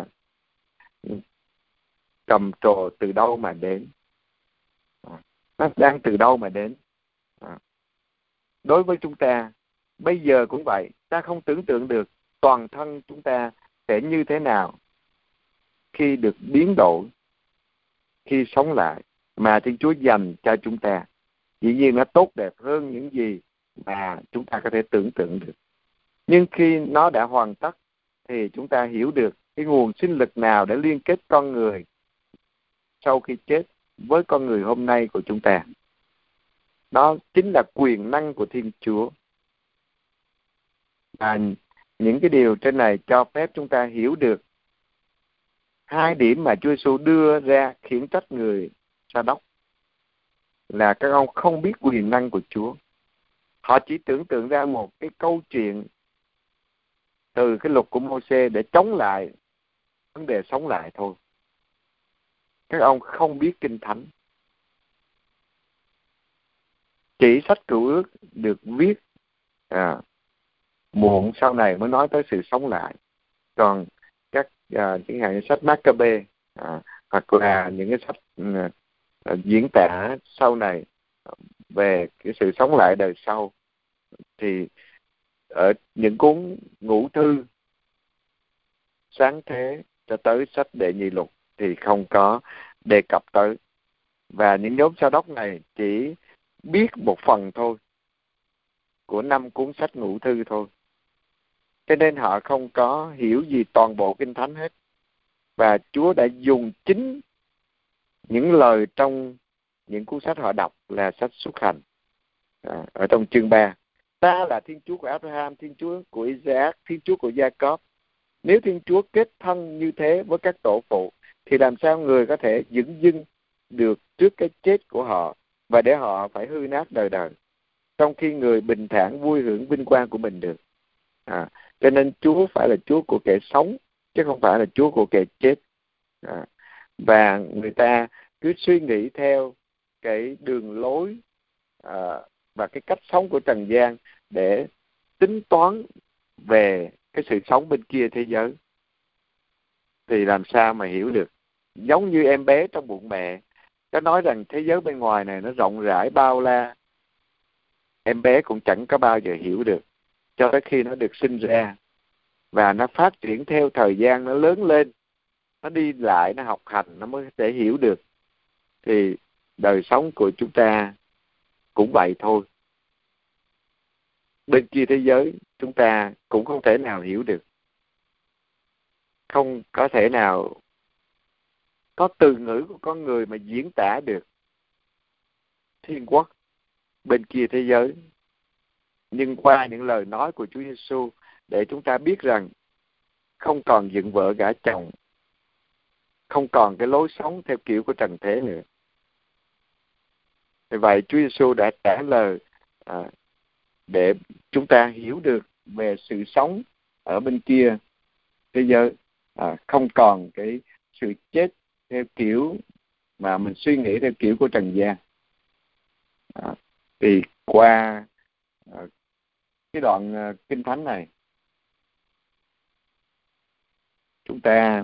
trầm trồ từ đâu mà đến. À, nó đang từ đâu mà đến. À, đối với chúng ta, bây giờ cũng vậy, ta không tưởng tượng được toàn thân chúng ta sẽ như thế nào khi được biến đổi, khi sống lại mà Thiên Chúa dành cho chúng ta. Dĩ nhiên nó tốt đẹp hơn những gì mà chúng ta có thể tưởng tượng được. Nhưng khi nó đã hoàn tất thì chúng ta hiểu được cái nguồn sinh lực nào để liên kết con người sau khi chết với con người hôm nay của chúng ta. Đó chính là quyền năng của Thiên Chúa. Và những cái điều trên này cho phép chúng ta hiểu được hai điểm mà Chúa Giêsu đưa ra khiển trách người Sa Đốc là các ông không biết quyền năng của Chúa. Họ chỉ tưởng tượng ra một cái câu chuyện từ cái luật của Mô-sê để chống lại vấn đề sống lại thôi. Các ông không biết Kinh Thánh. Chỉ sách Cựu Ước được viết à, muộn sau này mới nói tới sự sống lại. Còn các à, chẳng hạn như sách Mác-ca-bê à, hoặc là những cái sách à, diễn tả sau này về cái sự sống lại đời sau thì ở những cuốn ngũ thư Sáng Thế cho tới sách Đệ Nhị Lục thì không có đề cập tới. Và những nhóm Sa Đốc này chỉ biết một phần thôi của năm cuốn sách Ngũ Thư thôi. Cho nên họ không có hiểu gì toàn bộ Kinh Thánh hết. Và Chúa đã dùng chính những lời trong những cuốn sách họ đọc là sách Xuất Hành, à, ở trong chương ba. Ta là Thiên Chúa của Abraham, Thiên Chúa của Isaac, Thiên Chúa của Jacob. Nếu Thiên Chúa kết thân như thế với các tổ phụ, thì làm sao người có thể dửng dưng được trước cái chết của họ và để họ phải hư nát đời đời, trong khi người bình thản vui hưởng vinh quang của mình được. À, cho nên Chúa phải là Chúa của kẻ sống, chứ không phải là Chúa của kẻ chết. À, và người ta cứ suy nghĩ theo cái đường lối à, và cái cách sống của trần gian để tính toán về cái sự sống bên kia thế giới, thì làm sao mà hiểu được. Giống như em bé trong bụng mẹ, nó nói rằng thế giới bên ngoài này nó rộng rãi bao la, em bé cũng chẳng có bao giờ hiểu được, cho tới khi nó được sinh ra và nó phát triển theo thời gian, nó lớn lên, nó đi lại, nó học hành, nó mới có thể hiểu được. Thì đời sống của chúng ta cũng vậy thôi. Bên kia thế giới chúng ta cũng không thể nào hiểu được, không có thể nào có từ ngữ của con người mà diễn tả được thiên quốc bên kia thế giới. Nhưng qua những lời nói của Chúa Giêsu để chúng ta biết rằng không còn dựng vợ gả chồng, không còn cái lối sống theo kiểu của trần thế nữa. Vì vậy Chúa Giêsu đã trả lời à, để chúng ta hiểu được về sự sống ở bên kia thế giới, à, không còn cái sự chết theo kiểu mà mình suy nghĩ theo kiểu của trần gian. À, thì qua à, cái đoạn à, Kinh Thánh này, chúng ta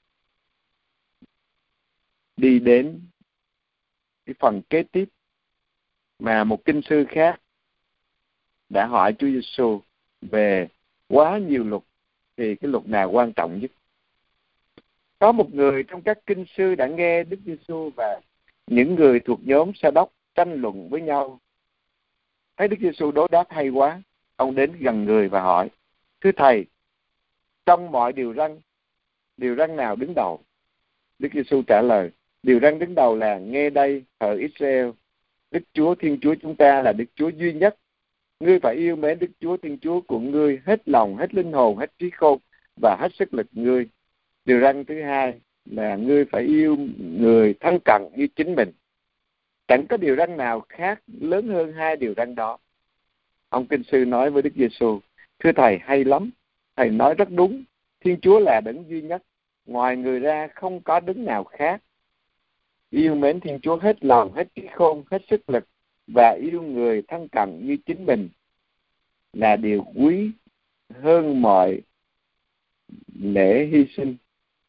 đi đến cái phần kế tiếp mà một kinh sư khác đã hỏi Chúa Giêsu về quá nhiều luật, thì cái luật nào quan trọng nhất. Có một người trong các kinh sư đã nghe Đức Giêsu và những người thuộc nhóm Sa Đốc tranh luận với nhau. Thấy Đức Giêsu đối đáp hay quá, ông đến gần người và hỏi: Thưa Thầy, trong mọi điều răn, điều răn nào đứng đầu? Đức Giêsu trả lời: Điều răn đứng đầu là: nghe đây, hỡi Israel, Đức Chúa Thiên Chúa chúng ta là Đức Chúa duy nhất. Ngươi phải yêu mến Đức Chúa Thiên Chúa của ngươi hết lòng, hết linh hồn, hết trí khôn và hết sức lực ngươi. Điều răn thứ hai là ngươi phải yêu người thân cận như chính mình. Chẳng có điều răn nào khác lớn hơn hai điều răn đó. Ông kinh sư nói với Đức Giêsu: Thưa Thầy, hay lắm, Thầy nói rất đúng. Thiên Chúa là đấng duy nhất, ngoài người ra không có đấng nào khác. Yêu mến Thiên Chúa hết lòng, hết trí khôn, hết sức lực và yêu người thân cận như chính mình là điều quý hơn mọi lễ hy sinh,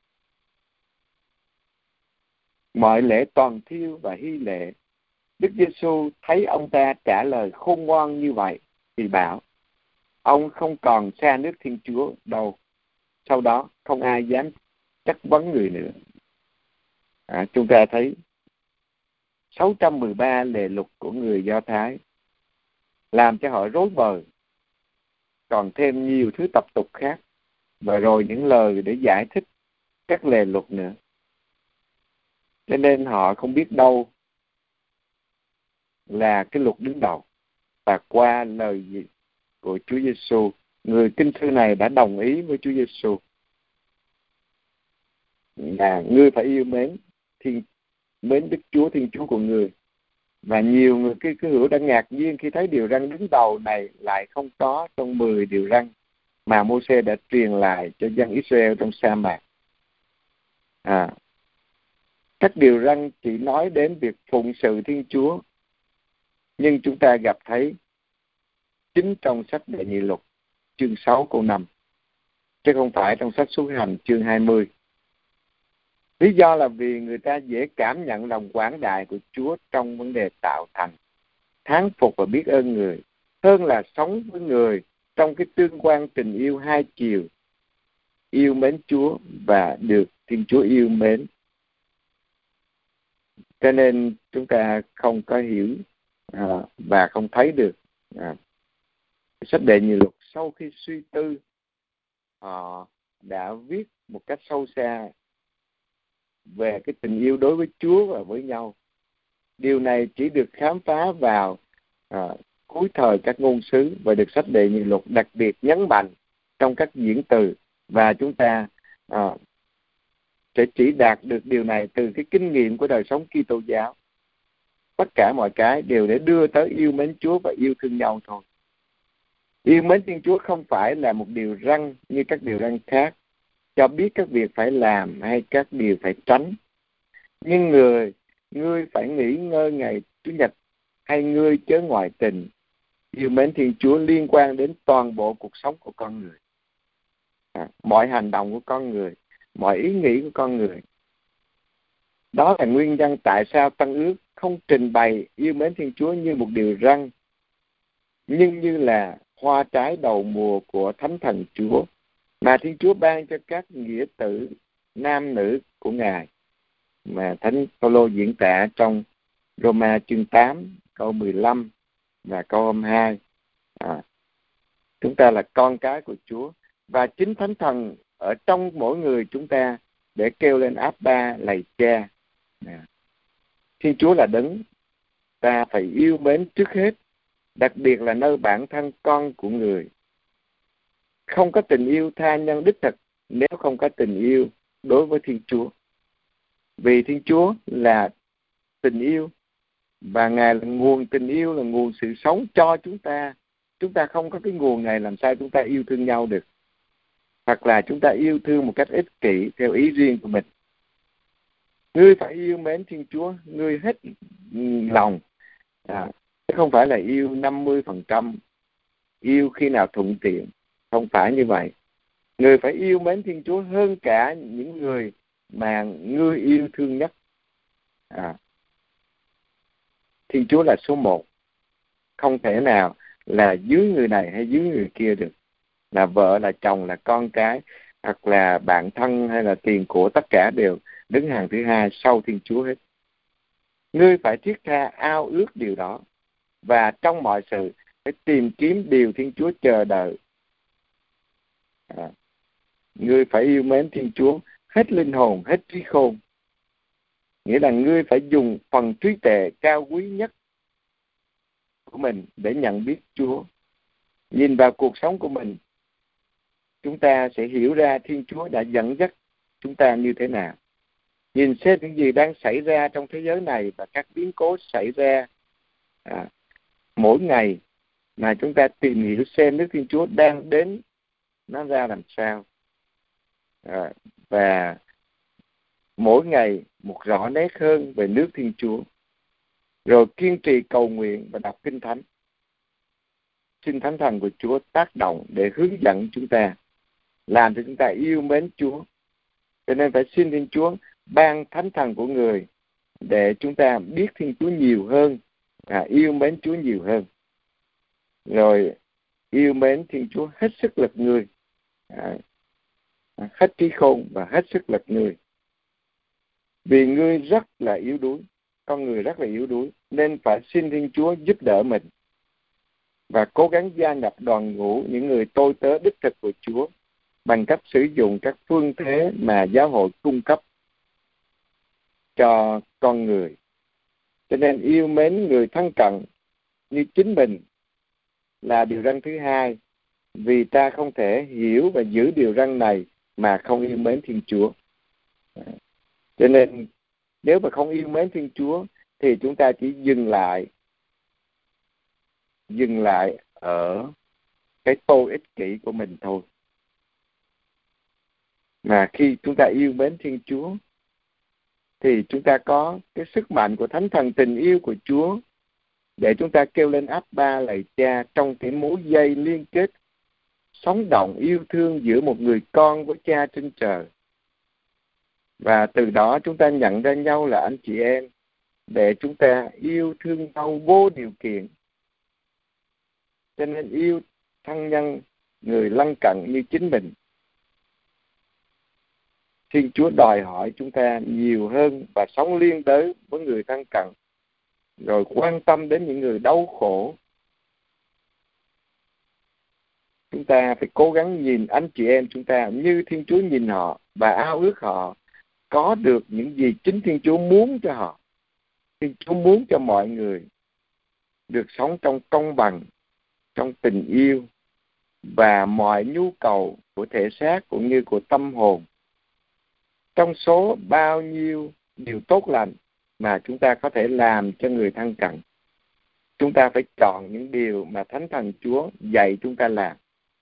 mọi lễ toàn thiêu và hy lễ. Đức Giêsu thấy ông ta trả lời khôn ngoan như vậy thì bảo: Ông không còn xa nước Thiên Chúa đâu. Sau đó không ai dám chất vấn người nữa. À, chúng ta thấy sáu trăm mười ba lề luật của người Do Thái làm cho họ rối bời, còn thêm nhiều thứ tập tục khác, và rồi những lời để giải thích các lề luật nữa. Cho nên họ không biết đâu là cái luật đứng đầu. Và qua lời của Chúa Giêsu, người kinh sư này đã đồng ý với Chúa Giêsu là ngươi phải yêu mến thiên mến Đức Chúa Thiên Chúa của ngươi. Và nhiều người cứ, cứ hiểu đã ngạc nhiên khi thấy điều răn đứng đầu này lại không có trong mười điều răn mà Mô-sê đã truyền lại cho dân Israel trong sa mạc. À, các điều răn chỉ nói đến việc phụng sự Thiên Chúa, nhưng chúng ta gặp thấy chính trong sách Đệ Nhị Luật chương sáu câu năm, chứ không phải trong sách Xuất Hành chương hai mươi. Lý do là vì người ta dễ cảm nhận lòng quảng đại của Chúa trong vấn đề tạo thành, thán phục và biết ơn người, hơn là sống với người trong cái tương quan tình yêu hai chiều. yêu mến Chúa và được Thiên Chúa yêu mến. Cho nên chúng ta không có hiểu à, và không thấy được à, sách Đệ Nhị Luật sau khi suy tư, họ đã viết một cách sâu xa về cái tình yêu đối với Chúa và với nhau. Điều này chỉ được khám phá vào à, cuối thời các ngôn sứ và được sách Đệ Nhị Luật đặc biệt nhấn mạnh trong các diễn từ, và chúng ta à, sẽ chỉ đạt được điều này từ cái kinh nghiệm của đời sống Kitô giáo. Tất cả mọi cái đều để đưa tới yêu mến Chúa và yêu thương nhau thôi. Yêu mến Thiên Chúa không phải là một điều răn như các điều răn khác, cho biết các việc phải làm hay các điều phải tránh. Nhưng người, ngươi phải nghỉ ngơi ngày Chủ nhật, hay ngươi chớ ngoại tình. Yêu mến Thiên Chúa liên quan đến toàn bộ cuộc sống của con người, à, mọi hành động của con người, mọi ý nghĩ của con người. Đó là nguyên nhân tại sao Tân Ước không trình bày yêu mến Thiên Chúa như một điều răn, nhưng như là hoa trái đầu mùa của Thánh Thần Chúa mà Thiên Chúa ban cho các nghĩa tử nam nữ của Ngài, mà Thánh Phaolô diễn tả trong Roma chương tám câu mười lăm và câu hai mươi hai. À, chúng ta là con cái của Chúa, và chính Thánh Thần ở trong mỗi người chúng ta để kêu lên Abba, lạy Cha. À, Thiên Chúa là đấng ta phải yêu mến trước hết, đặc biệt là nơi bản thân con của người. Không có tình yêu tha nhân đích thực nếu không có tình yêu đối với Thiên Chúa. Vì Thiên Chúa là tình yêu, và Ngài là nguồn tình yêu, là nguồn sự sống cho chúng ta. Chúng ta không có cái nguồn này, làm sao chúng ta yêu thương nhau được? Hoặc là chúng ta yêu thương một cách ích kỷ theo ý riêng của mình. Ngươi phải yêu mến Thiên Chúa, ngươi hết lòng. À, không phải là yêu năm mươi phần trăm, yêu khi nào thuận tiện. Không phải như vậy. Ngươi phải yêu mến Thiên Chúa hơn cả những người mà ngươi yêu thương nhất. À, Thiên Chúa là số một. Không thể nào là dưới người này hay dưới người kia được. Là vợ, là chồng, là con cái, hoặc là bạn thân hay là tiền của, tất cả đều đứng hàng thứ hai sau Thiên Chúa hết. Ngươi phải thiết tha ao ước điều đó, và trong mọi sự phải tìm kiếm điều Thiên Chúa chờ đợi. À, ngươi phải yêu mến Thiên Chúa hết linh hồn, hết trí khôn. Nghĩa là ngươi phải dùng phần trí tuệ cao quý nhất của mình để nhận biết Chúa. Nhìn vào cuộc sống của mình, chúng ta sẽ hiểu ra Thiên Chúa đã dẫn dắt chúng ta như thế nào. Nhìn xem những gì đang xảy ra trong thế giới này và các biến cố xảy ra à, mỗi ngày, mà chúng ta tìm hiểu xem nước Thiên Chúa đang đến nó ra làm sao. À, và mỗi ngày một rõ nét hơn về nước Thiên Chúa. Rồi kiên trì cầu nguyện và đọc Kinh Thánh. Xin Thánh Thần của Chúa tác động để hướng dẫn chúng ta, làm cho chúng ta yêu mến Chúa. Cho nên phải xin Thiên Chúa ban Thánh Thần của người để chúng ta biết Thiên Chúa nhiều hơn, à, yêu mến Chúa nhiều hơn. Rồi yêu mến Thiên Chúa hết sức lực người, à, hết trí khôn và hết sức lực người. Vì ngươi rất là yếu đuối, con người rất là yếu đuối, nên phải xin Thiên Chúa giúp đỡ mình và cố gắng gia nhập đoàn ngũ những người tôi tớ đích thực của Chúa bằng cách sử dụng các phương thế mà giáo hội cung cấp cho con người. Cho nên yêu mến người thân cận như chính mình là điều răn thứ hai, vì ta không thể hiểu và giữ điều răn này mà không yêu mến Thiên Chúa. Cho nên nếu mà không yêu mến Thiên Chúa thì chúng ta chỉ dừng lại dừng lại ở cái tôi ích kỷ của mình thôi. Mà khi chúng ta yêu mến Thiên Chúa thì chúng ta có cái sức mạnh của Thánh Thần tình yêu của Chúa để chúng ta kêu lên Abba, lạy Cha, trong cái mối dây liên kết sống động yêu thương giữa một người con với Cha trên trời. Và từ đó chúng ta nhận ra nhau là anh chị em, để chúng ta yêu thương nhau vô điều kiện. Cho nên yêu thân nhân, người lân cận như chính mình. Thiên Chúa đòi hỏi chúng ta nhiều hơn và sống liên đới với người thân cận, rồi quan tâm đến những người đau khổ. Chúng ta phải cố gắng nhìn anh chị em chúng ta như Thiên Chúa nhìn họ và ao ước họ có được những gì chính Thiên Chúa muốn cho họ. Thiên Chúa muốn cho mọi người được sống trong công bằng, trong tình yêu và mọi nhu cầu của thể xác cũng như của tâm hồn. Trong số bao nhiêu điều tốt lành mà chúng ta có thể làm cho người thân cận, chúng ta phải chọn những điều mà Thánh Thần Chúa dạy chúng ta làm.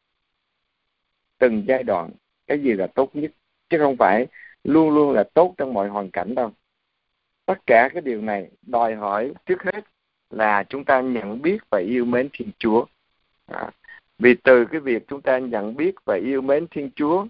Từng giai đoạn, cái gì là tốt nhất, chứ không phải luôn luôn là tốt trong mọi hoàn cảnh đâu. Tất cả cái điều này đòi hỏi trước hết là chúng ta nhận biết và yêu mến Thiên Chúa. À, vì từ cái việc chúng ta nhận biết và yêu mến Thiên Chúa,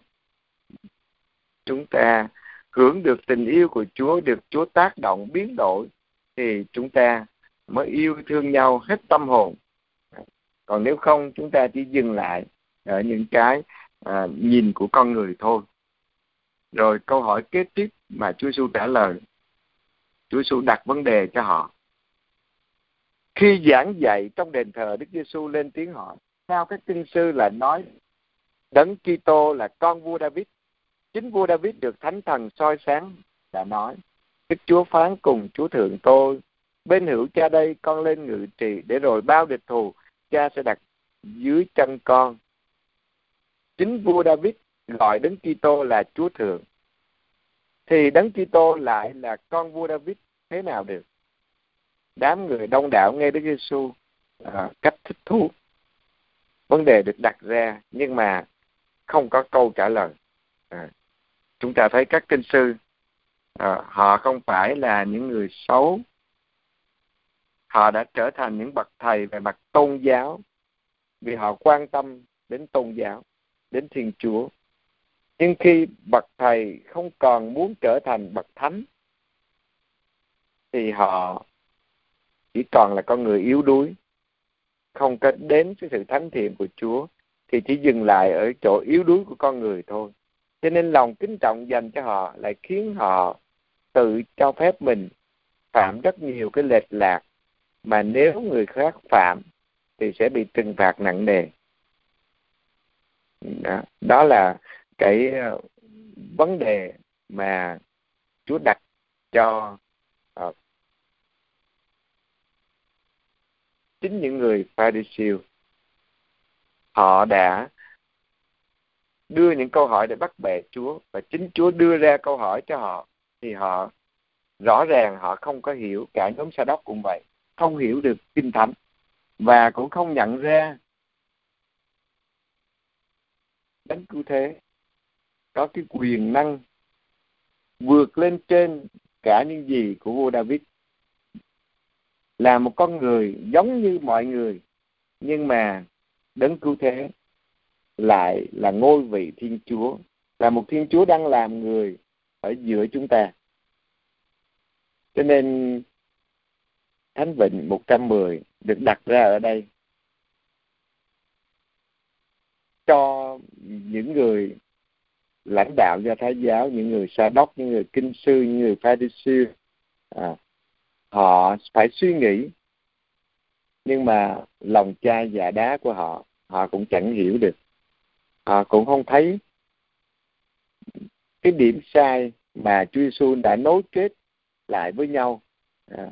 chúng ta hưởng được tình yêu của Chúa, được Chúa tác động biến đổi, thì chúng ta mới yêu thương nhau hết tâm hồn. Còn nếu không, chúng ta chỉ dừng lại ở những cái à, nhìn của con người thôi. Rồi câu hỏi kế tiếp mà Chúa Giêsu trả lời, Chúa Giêsu đặt vấn đề cho họ. Khi giảng dạy trong đền thờ, Đức Giêsu lên tiếng hỏi: sao các kinh sư lại nói Đấng Kitô là con vua David? Chính vua David được Thánh Thần soi sáng đã nói: Đức Chúa phán cùng Chúa thượng tôi, bên hữu cha đây con lên ngự trị, để rồi bao địch thù cha sẽ đặt dưới chân con. Chính vua David gọi Đấng Kitô là Chúa thượng, thì Đấng Kitô lại là con vua David thế nào được? Đám người đông đảo nghe Đức Giêsu à, cách thích thú. Vấn đề được đặt ra nhưng mà không có câu trả lời. À, chúng ta thấy các kinh sư à, họ không phải là những người xấu. Họ đã trở thành những bậc thầy về mặt tôn giáo vì họ quan tâm đến tôn giáo, đến Thiên Chúa. Nhưng khi bậc thầy không còn muốn trở thành bậc thánh, thì họ chỉ còn là con người yếu đuối, không có đến với sự thánh thiện của Chúa, thì chỉ dừng lại ở chỗ yếu đuối của con người thôi. Cho nên lòng kính trọng dành cho họ lại khiến họ tự cho phép mình phạm rất nhiều cái lệch lạc, mà nếu người khác phạm thì sẽ bị trừng phạt nặng nề. Đó, đó là cái vấn đề mà Chúa đặt cho uh, chính những người Pha-ri-siêu. Họ đã đưa những câu hỏi để bắt bẻ Chúa, và chính Chúa đưa ra câu hỏi cho họ, thì họ rõ ràng họ không có hiểu. Cả nhóm Sa-đốc cũng vậy, không hiểu được Kinh Thánh và cũng không nhận ra Đấng Cứu Thế có cái quyền năng vượt lên trên cả những gì của vua David, là một con người giống như mọi người, nhưng mà Đấng Cứu Thế lại là ngôi vị Thiên Chúa, là một Thiên Chúa đang làm người ở giữa chúng ta. Cho nên Thánh Vịnh một trăm mười được đặt ra ở đây cho những người lãnh đạo Do Thái giáo, những người Sa-đốc, những người kinh sư, những người Pha-ri-siêu. À, họ phải suy nghĩ, nhưng mà lòng chai dạ đá của họ, họ cũng chẳng hiểu được. Họ cũng không thấy cái điểm sai mà Chúa Giêsu đã nối kết lại với nhau. À,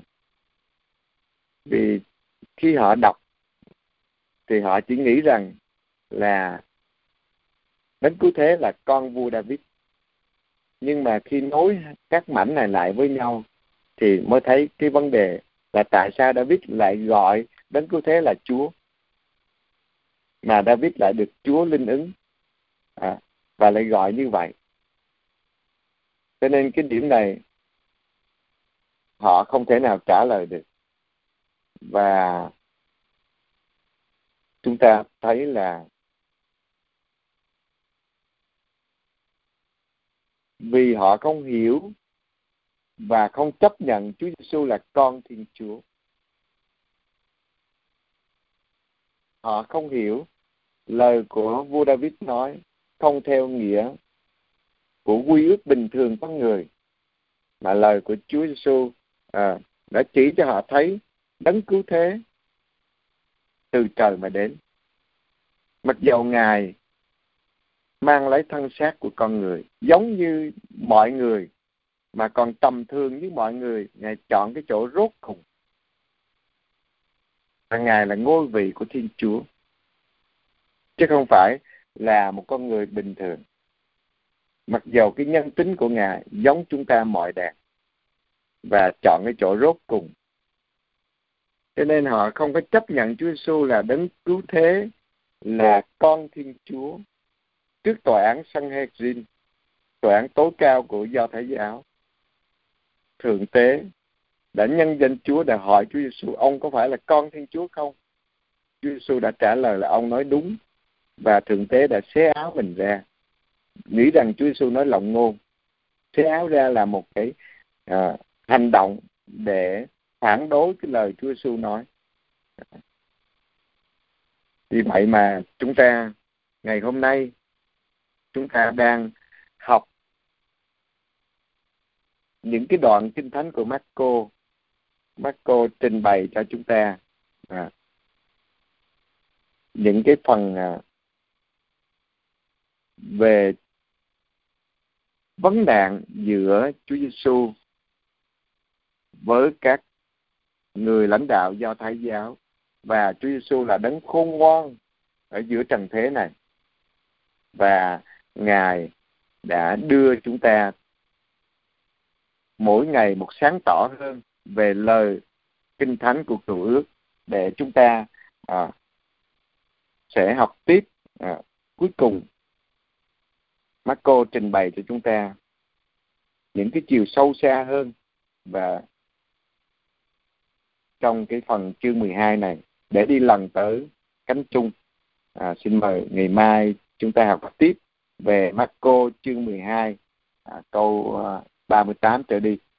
vì khi họ đọc thì họ chỉ nghĩ rằng là Đấng Cứu Thế là con vua David. Nhưng mà khi nối các mảnh này lại với nhau thì mới thấy cái vấn đề là tại sao David lại gọi Đấng Cứu Thế là Chúa, mà David lại được Chúa linh ứng à, và lại gọi như vậy. Cho nên cái điểm này họ không thể nào trả lời được. Và chúng ta thấy là vì họ không hiểu và không chấp nhận Chúa Giêsu là con Thiên Chúa. Họ không hiểu lời của vua David nói, không theo nghĩa của quy ước bình thường con người, mà lời của Chúa Giêsu à, đã chỉ cho họ thấy đấng cứu thế từ trời mà đến. Mặc dầu Ngài mang lấy thân xác của con người, giống như mọi người, mà còn tầm thường như mọi người, Ngài chọn cái chỗ rốt cùng. Và Ngài là ngôi vị của Thiên Chúa, chứ không phải là một con người bình thường. Mặc dầu cái nhân tính của Ngài giống chúng ta mọi đàn, và chọn cái chỗ rốt cùng. Cho nên họ không có chấp nhận Chúa Giêsu là đấng cứu thế, là con Thiên Chúa, trước tòa án Sanhedrin, tòa án tối cao của Do Thái giáo. Thượng tế đã nhân danh Chúa, đã hỏi Chúa Giêsu, ông có phải là con Thiên Chúa không? Chúa Giêsu đã trả lời là ông nói đúng, và thượng tế đã xé áo mình ra, nghĩ rằng Chúa Giêsu nói lộng ngôn. Xé áo ra là một cái à, hành động để phản đối cái lời Chúa Giêsu nói. Vì vậy mà chúng ta ngày hôm nay chúng ta đang học những cái đoạn kinh thánh của Marco. Marco trình bày cho chúng ta à, những cái phần à, về vấn nạn giữa Chúa Giêsu với các người lãnh đạo Do Thái giáo, và Chúa Giêsu là đấng khôn ngoan ở giữa trần thế này, và Ngài đã đưa chúng ta mỗi ngày một sáng tỏ hơn về lời kinh thánh của Cựu Ước, để chúng ta à, sẽ học tiếp. À, cuối cùng Marco trình bày cho chúng ta những cái chiều sâu xa hơn, và trong cái phần chương mười hai này để đi lần tới cánh chung. À, xin mời ngày mai chúng ta học tiếp về Marco chương mười hai, à, câu à, ba mươi tám trở đi.